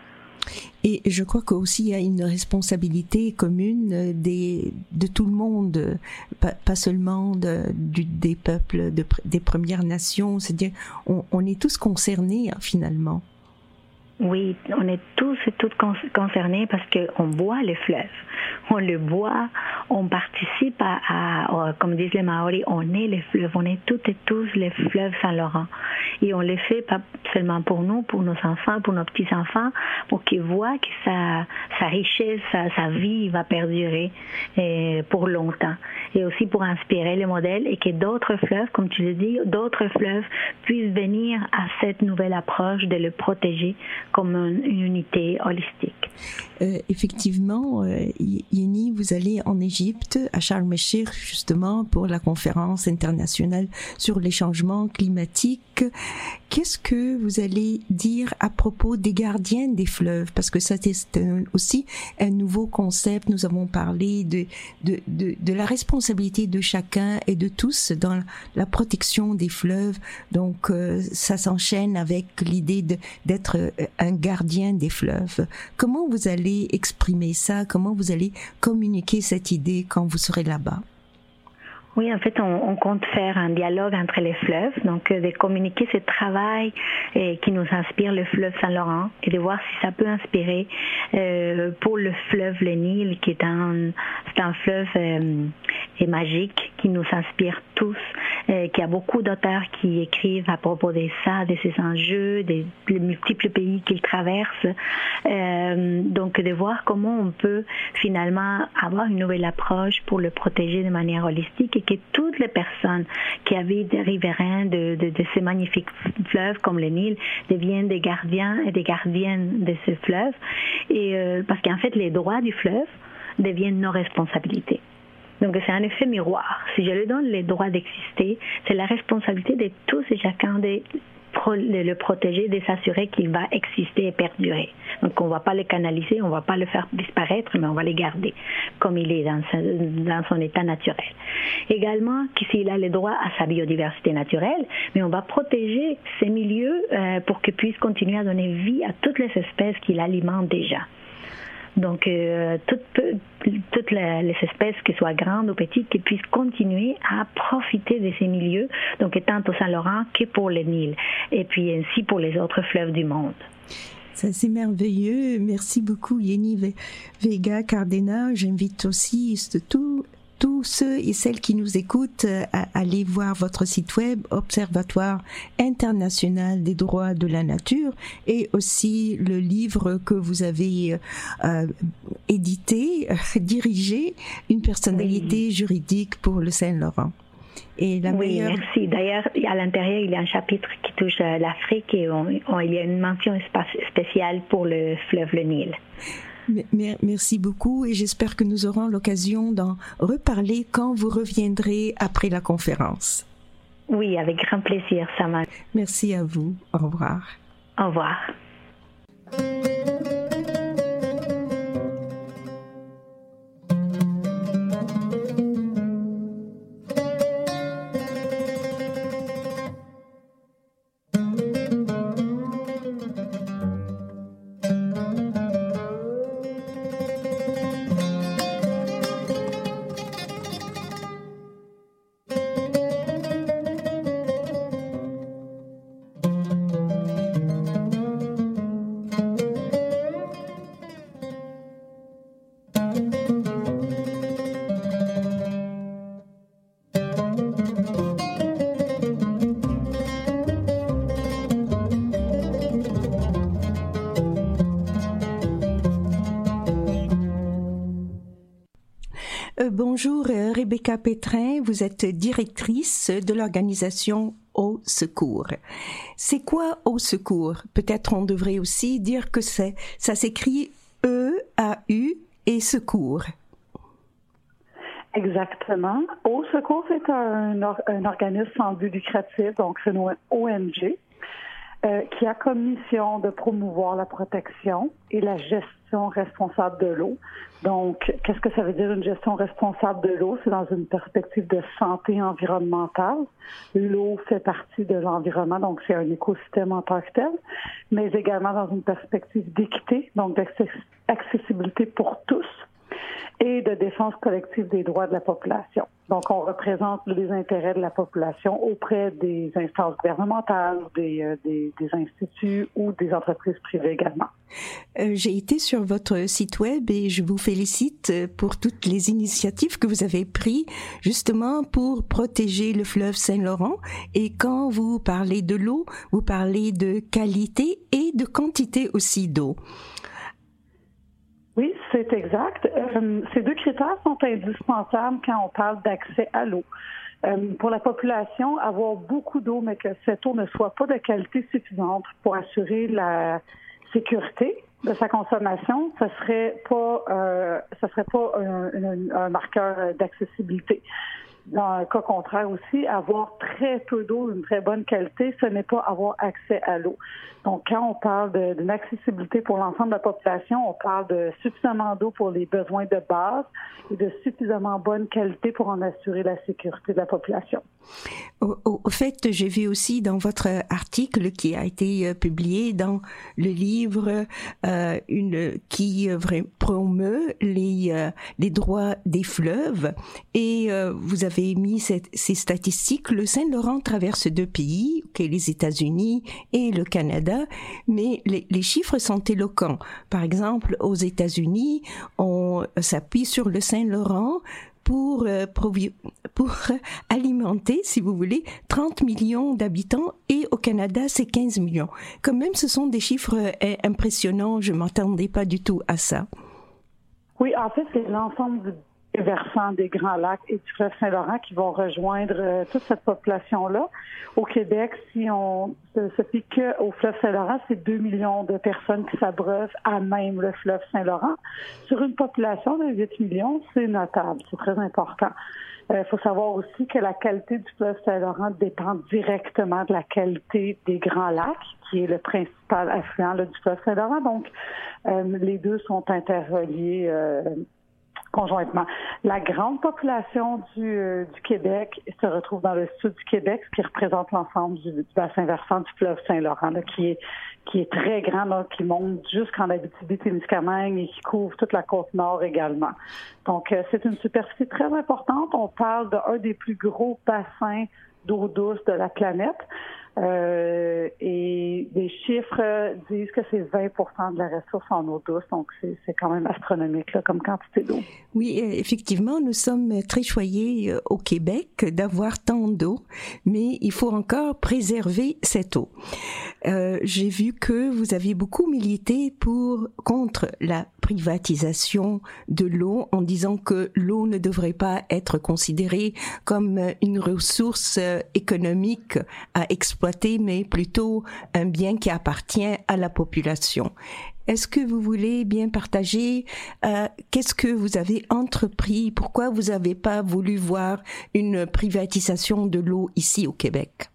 Et je crois qu'aussi il y a une responsabilité commune des, de tout le monde, pas, pas seulement de, du, des peuples, de, des Premières Nations, c'est-à-dire on, on est tous concernés hein, finalement. Oui, on est tous et toutes concernés parce qu'on boit les fleuves. On le boit, on participe à, à, à, comme disent les Maoris, on est les fleuves, on est toutes et tous les fleuves Saint-Laurent. Et on le fait pas seulement pour nous, pour nos enfants, pour nos petits-enfants, pour qu'ils voient que sa, sa richesse, sa, sa vie va perdurer et pour longtemps. Et aussi pour inspirer les modèles et que d'autres fleuves, comme tu le dis, d'autres fleuves puissent venir à cette nouvelle approche de le protéger comme une unité holistique. Euh, effectivement, euh, Yeni, vous allez en Égypte, à Sharm el-Sheikh, justement, pour la conférence internationale sur les changements climatiques. Qu'est-ce que vous allez dire à propos des gardiens des fleuves? Parce que ça, c'est un, aussi un nouveau concept. Nous avons parlé de, de, de, de la responsabilité de chacun et de tous dans la protection des fleuves. Donc, euh, ça s'enchaîne avec l'idée de, d'être un gardien des fleuves. Comment vous allez exprimer ça? Comment vous allez communiquer cette idée quand vous serez là-bas? Oui, en fait, on, on compte faire un dialogue entre les fleuves, donc euh, de communiquer ce travail et, qui nous inspire le fleuve Saint-Laurent et de voir si ça peut inspirer euh, pour le fleuve le Nil, qui est un, c'est un fleuve euh, et magique qui nous inspire tous, euh, qui a beaucoup d'auteurs qui écrivent à propos de ça, de ces enjeux, des, des multiples pays qu'il traverse. Euh, donc, de voir comment on peut finalement avoir une nouvelle approche pour le protéger de manière holistique et que toutes les personnes qui habitent des riverains de, de, de ces magnifiques fleuves comme le Nil deviennent des gardiens et des gardiennes de ce fleuve. Et, euh, parce qu'en fait, les droits du fleuve deviennent nos responsabilités. Donc, c'est un effet miroir. Si je lui donne les droits d'exister, c'est la responsabilité de tous et chacun de le protéger, de s'assurer qu'il va exister et perdurer. Donc, on ne va pas le canaliser, on ne va pas le faire disparaître, mais on va le garder comme il est dans son, dans son état naturel. Également, qu'il a le droit à sa biodiversité naturelle, mais on va protéger ces milieux euh, pour qu'ils puissent continuer à donner vie à toutes les espèces qu'il alimente déjà. Donc, euh, toutes, toutes les, les espèces, qu'elles soient grandes ou petites, qui puissent continuer à profiter de ces milieux, donc tant au Saint-Laurent que pour le Nil, et puis ainsi pour les autres fleuves du monde. Ça, c'est merveilleux. Merci beaucoup, Yeni Vega Cardena. J'invite aussi tout, tous ceux et celles qui nous écoutent à aller voir votre site web, Observatoire international des droits de la nature, et aussi le livre que vous avez euh, édité, dirigé, Une personnalité oui. juridique pour le Saint-Laurent. Et la oui, meilleure... merci. D'ailleurs, à l'intérieur, il y a un chapitre qui touche à l'Afrique et on, on, il y a une mention spéciale pour le fleuve le Nil. Merci beaucoup et j'espère que nous aurons l'occasion d'en reparler quand vous reviendrez après la conférence. Oui, avec grand plaisir, Sama. Merci à vous. Au revoir. Au revoir. Bonjour, Rebecca Pétrin, vous êtes directrice de l'organisation Au Secours. C'est quoi Au Secours? Peut-être on devrait aussi dire que c'est, ça s'écrit E A U et Secours. Exactement. Au Secours, c'est un, un organisme sans but lucratif, donc c'est une O N G, euh, qui a comme mission de promouvoir la protection et la gestion responsable de l'eau. Donc, qu'est-ce que ça veut dire une gestion responsable de l'eau? C'est dans une perspective de santé environnementale. L'eau fait partie de l'environnement, donc c'est un écosystème en tant que tel, mais également dans une perspective d'équité, donc d'accessibilité pour tous et de défense collective des droits de la population. Donc, on représente les intérêts de la population auprès des instances gouvernementales, des, euh, des, des instituts ou des entreprises privées également. Euh, j'ai été sur votre site web et je vous félicite pour toutes les initiatives que vous avez prises justement pour protéger le fleuve Saint-Laurent. Et quand vous parlez de l'eau, vous parlez de qualité et de quantité aussi d'eau. Oui, c'est exact. Euh, ces deux critères sont indispensables quand on parle d'accès à l'eau. Euh, pour la population, avoir beaucoup d'eau, mais que cette eau ne soit pas de qualité suffisante pour assurer la sécurité de sa consommation, ce serait pas, euh, ce serait pas un, un, un marqueur d'accessibilité. Dans le cas contraire aussi, avoir très peu d'eau d'une très bonne qualité, ce n'est pas avoir accès à l'eau. Donc, quand on parle de, d'une accessibilité pour l'ensemble de la population, on parle de suffisamment d'eau pour les besoins de base et de suffisamment bonne qualité pour en assurer la sécurité de la population. Au, au, au fait, j'ai vu aussi dans votre article qui a été euh, publié dans le livre euh, une qui euh, promeut les euh, les droits des fleuves et euh, vous avez mis cette, ces statistiques. Le Saint-Laurent traverse deux pays, okay, les États-Unis et le Canada, mais les, les chiffres sont éloquents. Par exemple, aux États-Unis, on s'appuie sur le Saint-Laurent pour, euh, pour alimenter, si vous voulez, trente millions d'habitants et au Canada, c'est quinze millions. Quand même, ce sont des chiffres euh, impressionnants. Je ne m'attendais pas du tout à ça. Oui, en fait, c'est l'ensemble du versant des Grands Lacs et du fleuve Saint-Laurent qui vont rejoindre euh, toute cette population-là. Au Québec, si on se, se fie qu'au fleuve Saint-Laurent, c'est deux millions de personnes qui s'abreuvent à même le fleuve Saint-Laurent. Sur une population de huit millions, c'est notable, c'est très important. Il euh, faut savoir aussi que la qualité du fleuve Saint-Laurent dépend directement de la qualité des Grands Lacs, qui est le principal affluent là, du fleuve Saint-Laurent. Donc, euh, les deux sont interreliés euh, conjointement. La grande population du, euh, du Québec se retrouve dans le sud du Québec, ce qui représente l'ensemble du, du bassin versant du fleuve Saint-Laurent, là, qui est qui est très grand, là, qui monte jusqu'en Abitibi-Témiscamingue et qui couvre toute la côte nord également. Donc, euh, c'est une superficie très importante. On parle d'un des plus gros bassins d'eau douce de la planète. Euh, et les chiffres disent que c'est vingt pour cent de la ressource en eau douce, donc c'est, c'est quand même astronomique là, comme quantité d'eau. Oui, effectivement, nous sommes très choyés au Québec d'avoir tant d'eau, mais il faut encore préserver cette eau. Euh, j'ai vu que vous avez beaucoup milité pour contre la privatisation de l'eau en disant que l'eau ne devrait pas être considérée comme une ressource économique à exploiter, mais plutôt un bien qui appartient à la population. Est-ce que vous voulez bien partager euh, qu'est-ce que vous avez entrepris? Pourquoi vous n'avez pas voulu voir une privatisation de l'eau ici au Québec?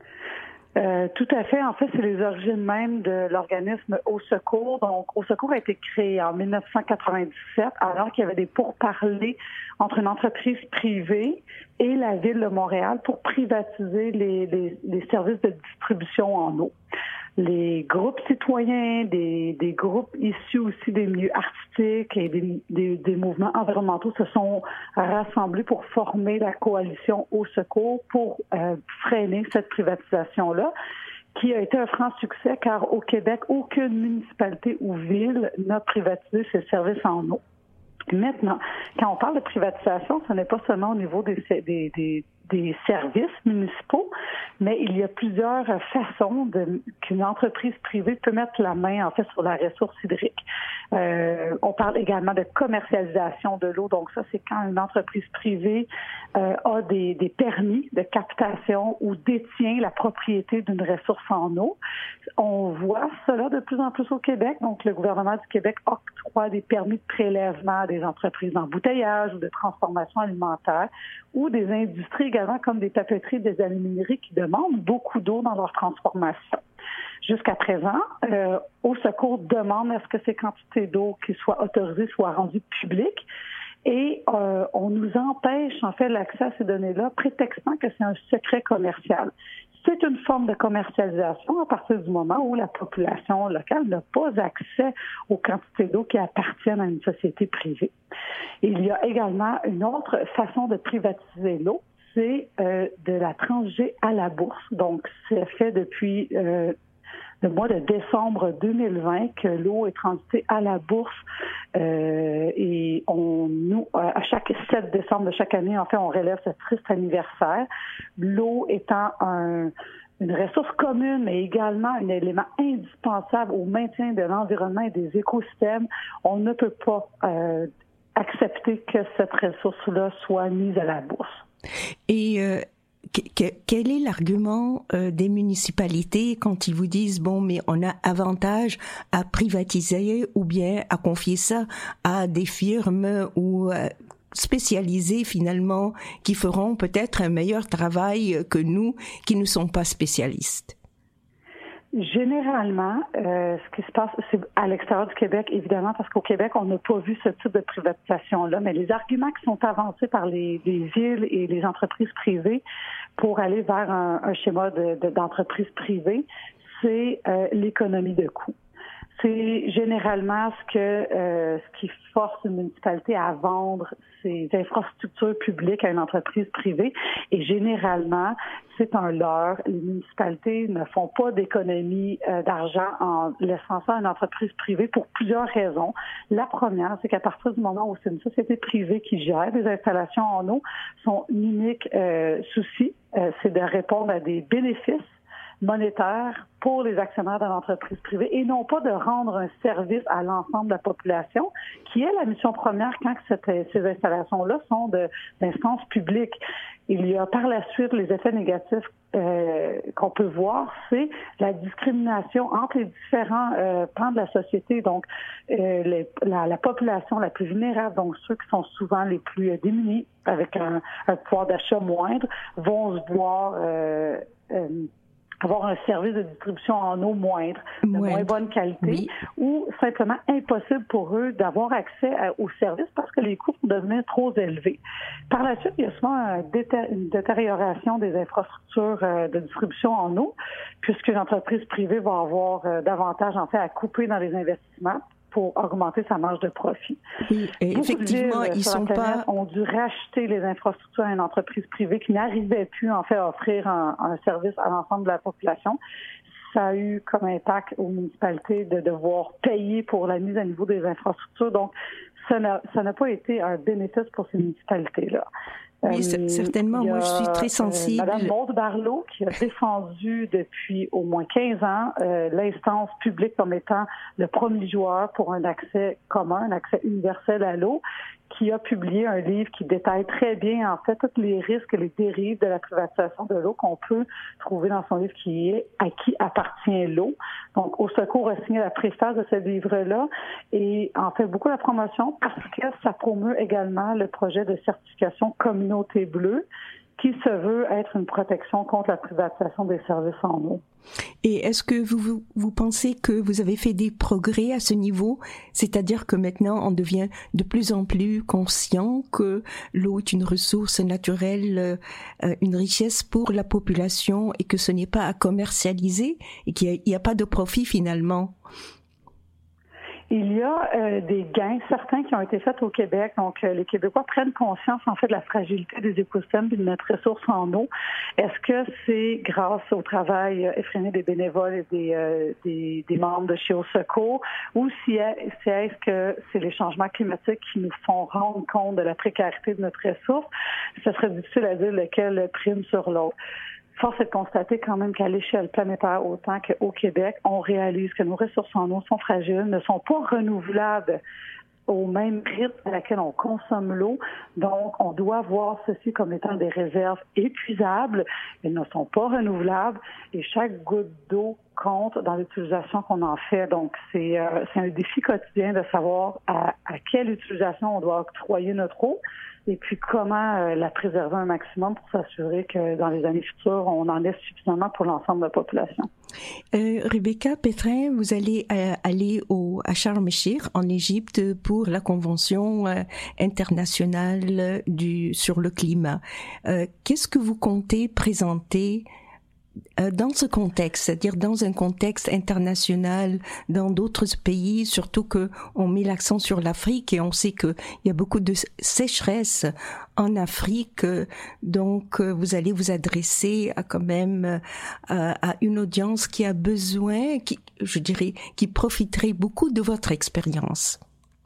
Euh, tout à fait. En fait, c'est les origines même de l'organisme Eau Secours. Donc, Eau Secours a été créé en dix-neuf cent quatre-vingt-dix-sept, alors qu'il y avait des pourparlers entre une entreprise privée et la Ville de Montréal pour privatiser les, les, les services de distribution en eau. Les groupes citoyens, des, des groupes issus aussi des milieux artistiques et des, des, des mouvements environnementaux se sont rassemblés pour former la coalition Eau Secours pour euh, freiner cette privatisation-là, qui a été un franc succès car au Québec, aucune municipalité ou ville n'a privatisé ses services en eau. Maintenant, quand on parle de privatisation, ce n'est pas seulement au niveau des, des, des, des services municipaux, mais il y a plusieurs façons de, qu'une entreprise privée peut mettre la main en fait sur la ressource hydrique. Euh, on parle également de commercialisation de l'eau. Donc ça, c'est quand une entreprise privée euh, a des, des permis de captation ou détient la propriété d'une ressource en eau. On voit cela de plus en plus au Québec. Donc le gouvernement du Québec octroie des permis de prélèvement à des entreprises d'embouteillage ou de transformation alimentaire ou des industries également comme des papeteries, des alumineries qui demandent beaucoup d'eau dans leur transformation. Jusqu'à présent, euh, Eau Secours demande à ce que ces quantités d'eau qui soient autorisées soient rendues publiques et euh, on nous empêche en fait l'accès à ces données-là, prétextant que c'est un secret commercial. C'est une forme de commercialisation à partir du moment où la population locale n'a pas accès aux quantités d'eau qui appartiennent à une société privée. Il y a également une autre façon de privatiser l'eau, c'est euh, de la transiger à la bourse. Donc, c'est fait depuis euh, le mois de décembre deux mille vingt que l'eau est transitée à la bourse euh, et on nous à chaque sept décembre de chaque année, en fait, on relève ce triste anniversaire. L'eau étant un une ressource commune, mais également un élément indispensable au maintien de l'environnement et des écosystèmes, on ne peut pas euh, accepter que cette ressource-là soit mise à la bourse. Et euh, que, quel est l'argument euh, des municipalités quand ils vous disent bon, mais on a avantage à privatiser ou bien à confier ça à des firmes ou euh, spécialisés finalement qui feront peut-être un meilleur travail que nous qui ne sommes pas spécialistes? Généralement, euh, ce qui se passe, c'est à l'extérieur du Québec, évidemment, parce qu'au Québec, on n'a pas vu ce type de privatisation-là, mais les arguments qui sont avancés par les, les villes et les entreprises privées pour aller vers un, un schéma de, de, d'entreprise privée, c'est euh, l'économie de coûts. C'est généralement ce que euh, ce qui force une municipalité à vendre ses infrastructures publiques à une entreprise privée. Et généralement, c'est un leurre. Les municipalités ne font pas d'économie euh, d'argent en laissant ça à une entreprise privée pour plusieurs raisons. La première, c'est qu'à partir du moment où c'est une société privée qui gère des installations en eau, son unique euh, souci, euh, c'est de répondre à des bénéfices monétaire pour les actionnaires de l'entreprise privée et non pas de rendre un service à l'ensemble de la population, qui est la mission première quand cette, ces installations-là sont de, d'instances publiques. Il y a par la suite les effets négatifs euh, qu'on peut voir, c'est la discrimination entre les différents euh, pans de la société. Donc, euh, les, la, la population la plus vulnérable, donc ceux qui sont souvent les plus euh, démunis, avec un, un pouvoir d'achat moindre, vont se voir euh, euh, avoir un service de distribution en eau moindre, de ouais. moins bonne qualité, oui. ou simplement impossible pour eux d'avoir accès à, aux services parce que les coûts vont devenir trop élevés. Par la suite, il y a souvent un déter- une détérioration des infrastructures euh, de distribution en eau, puisqu'une entreprise privée va avoir euh, davantage en fait à couper dans les investissements pour augmenter sa marge de profit. Oui, et effectivement, de villes, ils sont pas ont dû racheter les infrastructures à une entreprise privée qui n'arrivait plus en fait à offrir un, un service à l'ensemble de la population. Ça a eu comme impact aux municipalités de devoir payer pour la mise à niveau des infrastructures. Donc, ça n'a, ça n'a pas été un bénéfice pour ces municipalités-là. Oui, euh, certainement. Moi, je suis très sensible. Euh, Madame Maude-Barlot, qui a défendu depuis au moins quinze ans euh, l'instance publique comme étant le premier joueur pour un accès commun, un accès universel à l'eau, qui a publié un livre qui détaille très bien, en fait, tous les risques et les dérives de la privatisation de l'eau qu'on peut trouver dans son livre qui est « À qui appartient l'eau ». Donc, Au Secours a signé la préface de ce livre-là et en fait beaucoup la promotion parce que ça promeut également le projet de certification Communauté Bleue qui se veut être une protection contre la privatisation des services en eau. Et est-ce que vous, vous, vous pensez que vous avez fait des progrès à ce niveau? C'est-à-dire que maintenant, on devient de plus en plus conscient que l'eau est une ressource naturelle, euh, une richesse pour la population et que ce n'est pas à commercialiser et qu'il n'y a, a pas de profit finalement. Il y a euh, des gains certains qui ont été faits au Québec. Donc, euh, les Québécois prennent conscience, en fait, de la fragilité des écosystèmes et de notre ressource en eau. Est-ce que c'est grâce au travail effréné des bénévoles et des, euh, des, des membres de chez Au Secours ou si est, est-ce que c'est les changements climatiques qui nous font rendre compte de la précarité de notre ressource? Ce serait difficile à dire lequel prime sur l'autre. Force est de constater quand même qu'à l'échelle planétaire, autant qu'au Québec, on réalise que nos ressources en eau sont fragiles, ne sont pas renouvelables au même rythme à laquelle on consomme l'eau. Donc, on doit voir ceci comme étant des réserves épuisables. Elles ne sont pas renouvelables et chaque goutte d'eau compte dans l'utilisation qu'on en fait. Donc, c'est, euh, c'est un défi quotidien de savoir à, à quelle utilisation on doit octroyer notre eau. Et puis, comment euh, la préserver un maximum pour s'assurer que dans les années futures, on en ait suffisamment pour l'ensemble de la population. Euh, Rebecca Pétrin, vous allez euh, aller au, à Sharm el-Sheikh, en Égypte, pour la Convention euh, internationale du, sur le climat. Euh, qu'est-ce que vous comptez présenter dans ce contexte, c'est-à-dire dans un contexte international, dans d'autres pays, surtout que on met l'accent sur l'Afrique et on sait que il y a beaucoup de sécheresse en Afrique, donc vous allez vous adresser à quand même à, à une audience qui a besoin, qui, je dirais, qui profiterait beaucoup de votre expérience.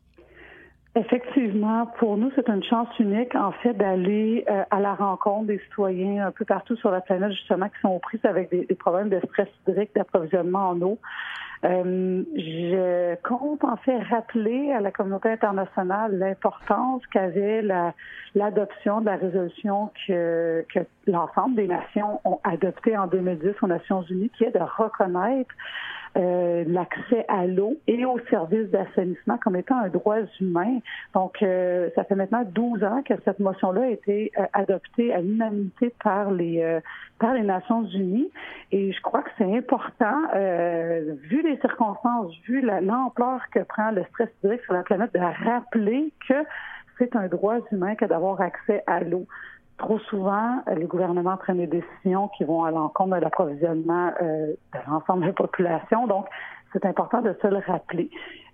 Effectivement, pour nous, c'est une chance unique, en fait, d'aller euh, à la rencontre des citoyens un peu partout sur la planète, justement, qui sont aux prises avec des, des problèmes de stress hydrique, d'approvisionnement en eau. Euh, je compte, en fait, rappeler à la communauté internationale l'importance qu'avait la, l'adoption de la résolution que, que l'ensemble des nations ont adoptée en deux mille dix aux Nations unies, qui est de reconnaître Euh, l'accès à l'eau et aux services d'assainissement comme étant un droit humain. Donc, euh, ça fait maintenant douze ans que cette motion-là a été euh, adoptée à l'unanimité par les euh, par les Nations unies. Et je crois que c'est important, euh, vu les circonstances, vu la, l'ampleur que prend le stress hydrique sur la planète, de rappeler que c'est un droit humain que d'avoir accès à l'eau. Trop souvent, les gouvernements prennent des décisions qui vont à l'encontre de l'approvisionnement euh, de l'ensemble de la population. Donc, c'est important de se le rappeler.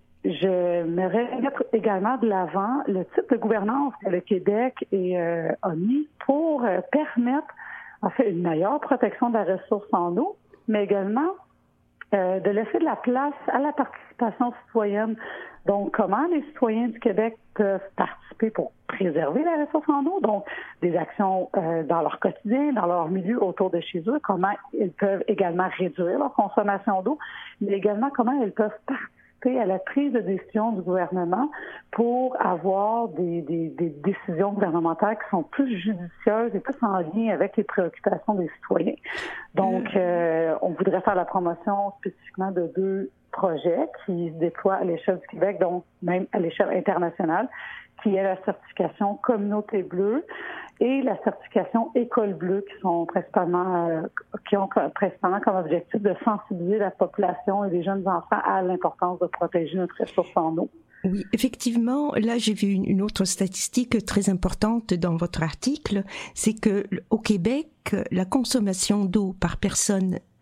Je m'aimerais mettre également de l'avant le type de gouvernance que le Québec est, euh, a mis pour euh, permettre, en fait, une meilleure protection de la ressource en eau, mais également euh, de laisser de la place à la participation citoyenne. Donc, comment les citoyens du Québec peuvent participer pour préserver la ressource en eau, donc des actions euh, dans leur quotidien, dans leur milieu autour de chez eux, comment ils peuvent également réduire leur consommation d'eau, mais également comment ils peuvent participer à la prise de décision du gouvernement pour avoir des, des, des décisions gouvernementales qui sont plus judicieuses et plus en lien avec les préoccupations des citoyens. Donc, euh, on voudrait faire la promotion spécifiquement de deux projets qui se déploient à l'échelle du Québec, donc même à l'échelle internationale, qui est la certification Communauté Bleue et la certification École Bleue, qui sont principalement, euh, qui ont principalement comme objectif de sensibiliser la population et les jeunes enfants à l'importance de protéger notre ressource en eau. Oui, effectivement, là j'ai vu une, une autre statistique très importante dans votre article, c'est que au Québec, la consommation d'eau par personne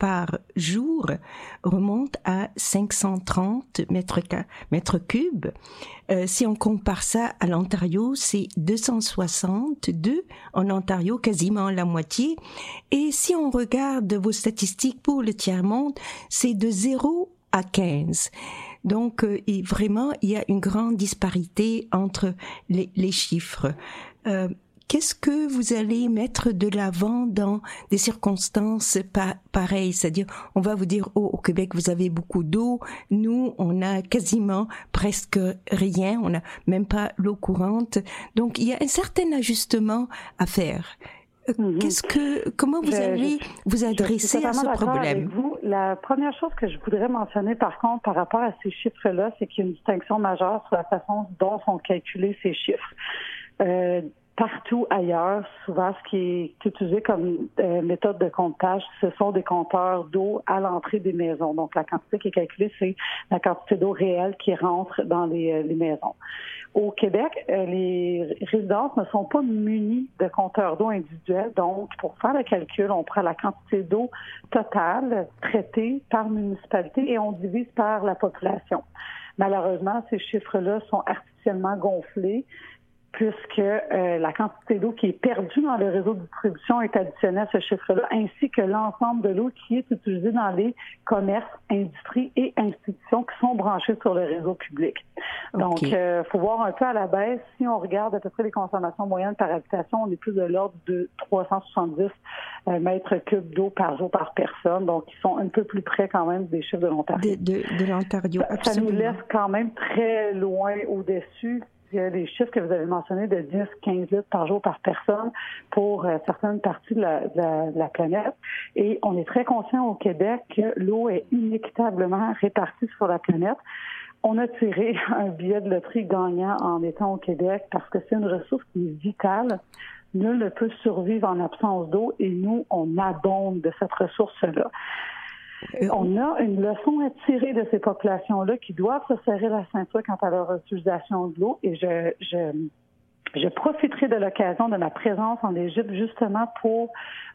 par jour remonte à cinq cent trente mètres, mètres cubes. Euh, si on compare ça à l'Ontario, c'est deux cent soixante-deux en Ontario, quasiment la moitié. Et si on regarde vos statistiques pour le tiers-monde, c'est de zéro à quinze. Donc, euh, et vraiment, il y a une grande disparité entre les, les chiffres. Euh, Qu'est-ce que vous allez mettre de l'avant dans des circonstances pa- pareilles? C'est-à-dire, on va vous dire, oh, au Québec, vous avez beaucoup d'eau. Nous, on a quasiment presque rien. On n'a même pas l'eau courante. Donc, il y a un certain ajustement à faire. Mm-hmm. Qu'est-ce que, comment vous je, allez je, vous adresser à ce problème? Avec vous. La première chose que je voudrais mentionner, par contre, par rapport à ces chiffres-là, c'est qu'il y a une distinction majeure sur la façon dont sont calculés ces chiffres. Euh, Partout ailleurs, souvent, ce qui est utilisé comme euh, méthode de comptage, ce sont des compteurs d'eau à l'entrée des maisons. Donc, la quantité qui est calculée, c'est la quantité d'eau réelle qui rentre dans les, euh, les maisons. Au Québec, euh, les résidences ne sont pas munies de compteurs d'eau individuels. Donc, pour faire le calcul, on prend la quantité d'eau totale traitée par municipalité et on divise par la population. Malheureusement, ces chiffres-là sont artificiellement gonflés, puisque euh, la quantité d'eau qui est perdue dans le réseau de distribution est additionnée à ce chiffre-là, ainsi que l'ensemble de l'eau qui est utilisée dans les commerces, industries et institutions qui sont branchées sur le réseau public. Okay. Donc, il euh, faut voir un peu à la baisse. Si on regarde à peu près les consommations moyennes par habitation, on est plus de l'ordre de trois cent soixante-dix euh, mètres cubes d'eau par jour par personne. Donc, ils sont un peu plus près quand même des chiffres de l'Ontario. De, de, de l'Ontario, absolument. Ça nous laisse quand même très loin au-dessus. Il y a les chiffres que vous avez mentionnés de dix à quinze litres par jour par personne pour euh, certaines parties de la, de, la, de la planète. Et on est très conscient au Québec que l'eau est inéquitablement répartie sur la planète. On a tiré un billet de loterie gagnant en étant au Québec parce que c'est une ressource qui est vitale. Nul ne peut survivre en absence d'eau et nous, on abonde de cette ressource-là. On a une leçon à tirer de ces populations-là qui doivent se serrer la ceinture quant à leur utilisation de l'eau. Et je, je, je profiterai de l'occasion de ma présence en Égypte justement pour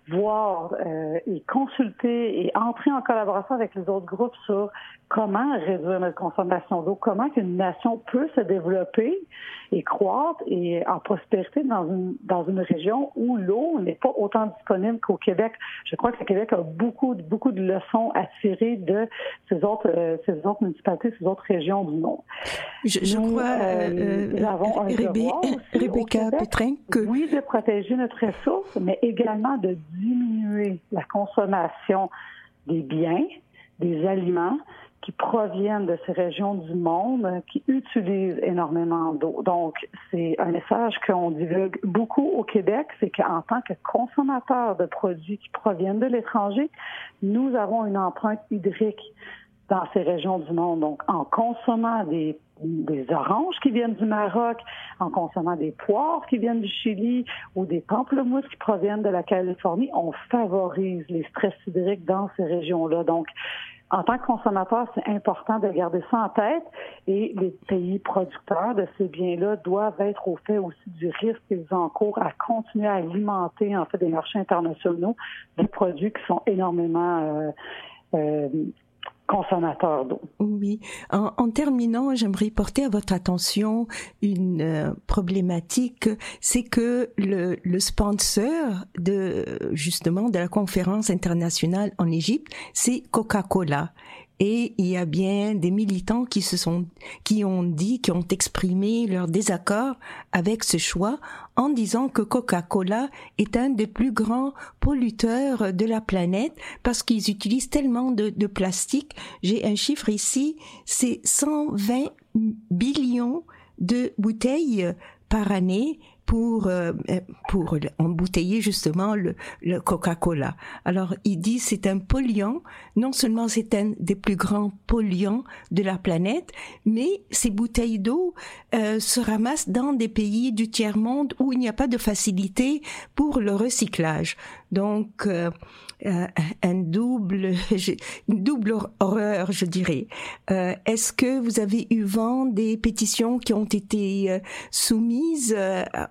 voir euh, et consulter et entrer en collaboration avec les autres groupes sur comment réduire notre consommation d'eau, comment qu'une nation peut se développer et croître et en prospérité dans une dans une région où l'eau n'est pas autant disponible qu'au Québec. Je crois que le Québec a beaucoup beaucoup de leçons à tirer de ces autres euh, ces autres municipalités, ces autres régions du monde. Je, je nous, crois, euh, nous avons un Rébé, devoir aussi Rebecca Pétrin, que oui, de protéger notre ressource, mais également de diminuer la consommation des biens, des aliments qui proviennent de ces régions du monde qui utilisent énormément d'eau. Donc, c'est un message qu'on divulgue beaucoup au Québec, c'est qu'en tant que consommateurs de produits qui proviennent de l'étranger, nous avons une empreinte hydrique dans ces régions du monde. Donc, en consommant des, des oranges qui viennent du Maroc, en consommant des poires qui viennent du Chili ou des pamplemousses qui proviennent de la Californie, on favorise les stress hydriques dans ces régions-là. Donc, en tant que consommateur, c'est important de garder ça en tête et les pays producteurs de ces biens-là doivent être au fait aussi du risque qu'ils encourent à continuer à alimenter en fait des marchés internationaux de produits qui sont énormément euh, euh, consommateurs d'eau. Oui. En, en terminant, j'aimerais porter à votre attention une euh, problématique, c'est que le, le sponsor de justement de la conférence internationale en Égypte, c'est Coca-Cola. Et il y a bien des militants qui se sont, qui ont dit, qui ont exprimé leur désaccord avec ce choix en disant que Coca-Cola est un des plus grands polluteurs de la planète parce qu'ils utilisent tellement de, de plastique. J'ai un chiffre ici, c'est cent vingt billions de bouteilles par année pour euh, pour embouteiller justement le, le Coca-Cola. Alors il dit c'est un polluant, non seulement c'est un des plus grands polluants de la planète, mais ces bouteilles d'eau euh, se ramassent dans des pays du tiers-monde où il n'y a pas de facilité pour le recyclage. Donc euh, euh, un double une double horreur, je dirais. Euh, est-ce que vous avez eu vent des pétitions qui ont été euh, soumises euh,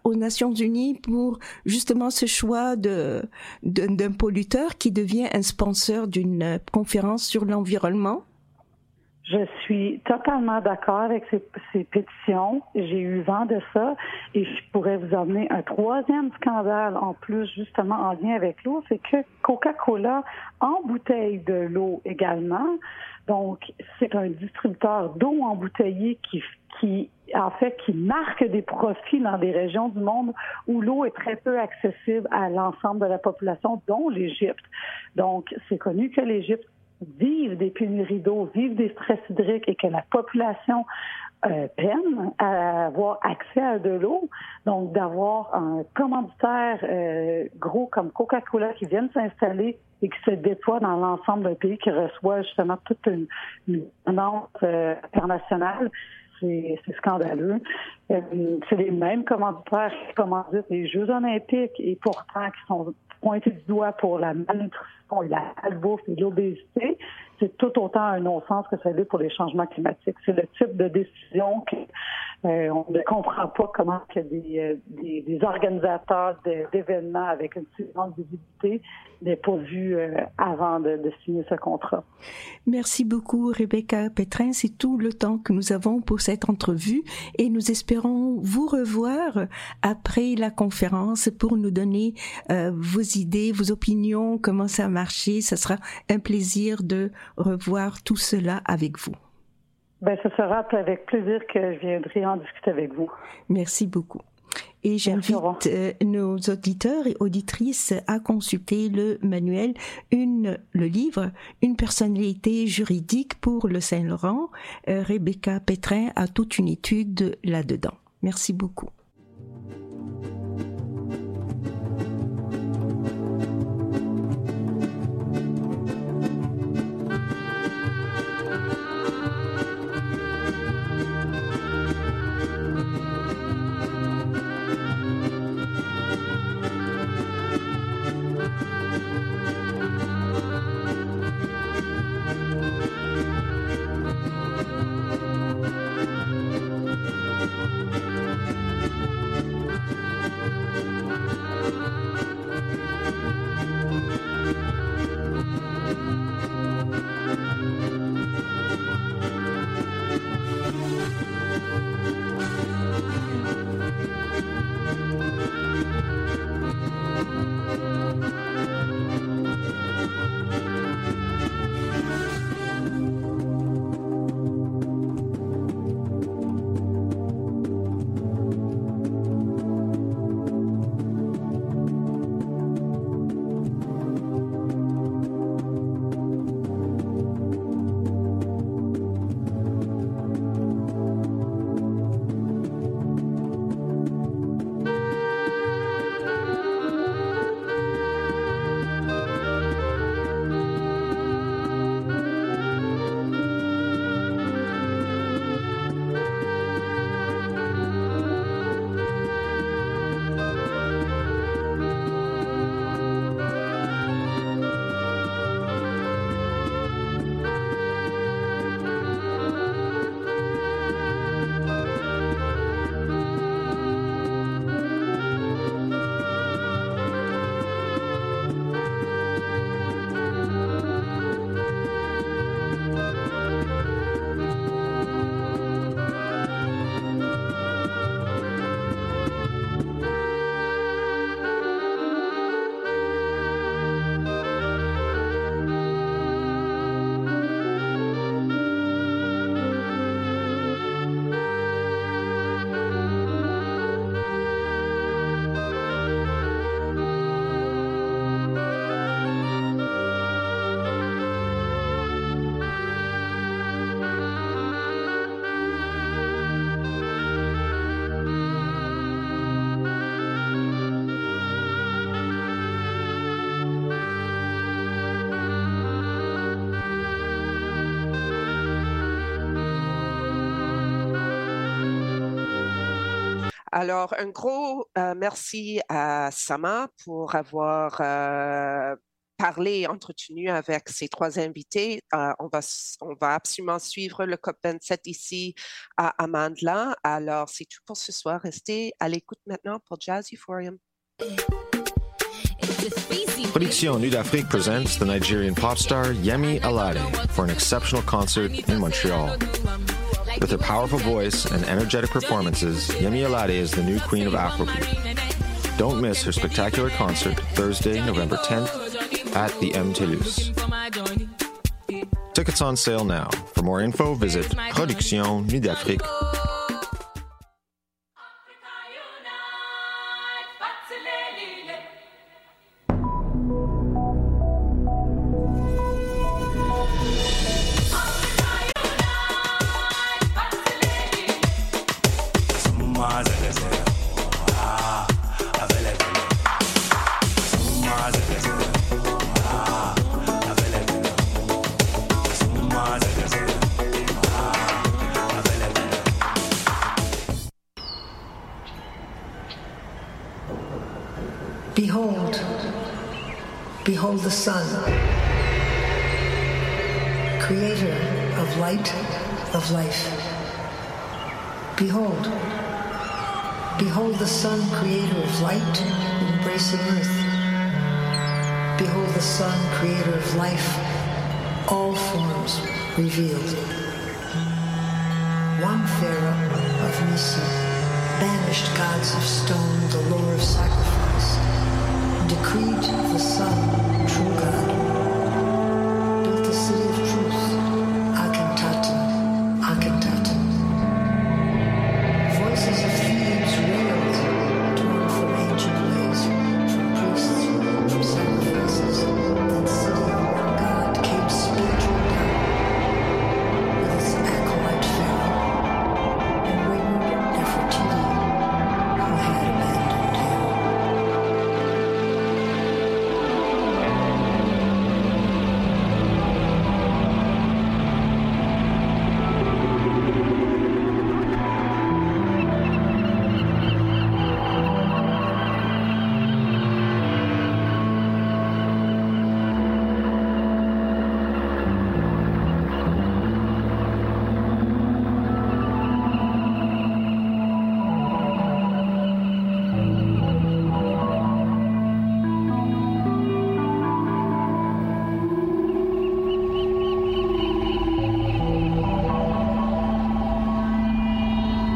aux Nations Unies pour justement ce choix de, de, d'un polluteur qui devient un sponsor d'une conférence sur l'environnement? Je suis totalement d'accord avec ces, ces pétitions. J'ai eu vent de ça et je pourrais vous emmener un troisième scandale en plus, justement en lien avec l'eau, c'est que Coca-Cola embouteille de l'eau également. Donc, c'est un distributeur d'eau embouteillée qui, qui, en fait, qui marque des profits dans des régions du monde où l'eau est très peu accessible à l'ensemble de la population, dont l'Égypte. Donc, c'est connu que l'Égypte vivent des pénuries d'eau, vivent des stress hydriques et que la population euh, peine à avoir accès à de l'eau. Donc, d'avoir un commanditaire euh, gros comme Coca-Cola qui vient de s'installer et qui se déploie dans l'ensemble d'un pays qui reçoit justement toute une, une annonce euh, internationale, c'est, c'est scandaleux. Euh, c'est les mêmes commanditaires qui commanditent les Jeux olympiques et pourtant qui sont pointés du doigt pour la malnutrition et la malbouffe et l'obésité. C'est tout autant un non-sens que ça l'est pour les changements climatiques. C'est le type de décision que euh, on ne comprend pas comment que des, euh, des, des organisateurs de, d'événements avec une si grande visibilité n'aient pas vu euh, avant de, de signer ce contrat. Merci beaucoup, Rebecca Pétrin. C'est tout le temps que nous avons pour cette entrevue et nous espérons vous revoir après la conférence pour nous donner euh, vos idées, vos opinions, comment ça a marché. Ce sera un plaisir de revoir tout cela avec vous. Ben, ce sera avec plaisir que je viendrai en discuter avec vous. Merci beaucoup. Et j'invite euh, nos auditeurs et auditrices à consulter le manuel, une, le livre, Une personnalité juridique pour le Saint-Laurent. Euh, Rebecca Pétrin a toute une étude là-dedans. Merci beaucoup. Alors, un gros euh, merci à Sama pour avoir euh, parlé, entretenu avec ces trois invités. Euh, on, va, on va absolument suivre le COP vingt-sept ici à Amandla. Alors, c'est tout pour ce soir. Restez à l'écoute maintenant pour Jazz Euphorium. Production Nude Afrique presents the Nigerian pop star Yemi Alade for an exceptional concert in Montreal. With her powerful voice and energetic performances, Yemi Alade is the new queen of Afrobeat. Don't miss her spectacular concert Thursday, November tenth at the M. Toulouse. Tickets on sale now. For more info, visit Production Nude Afrique. Behold, behold the sun, creator of light, of life. Behold, behold the sun, creator of light, embracing earth. Behold the sun, creator of life, all forms revealed. One pharaoh of Nisi banished gods of stone, the lore of sacrifice, decreed the sun, true God.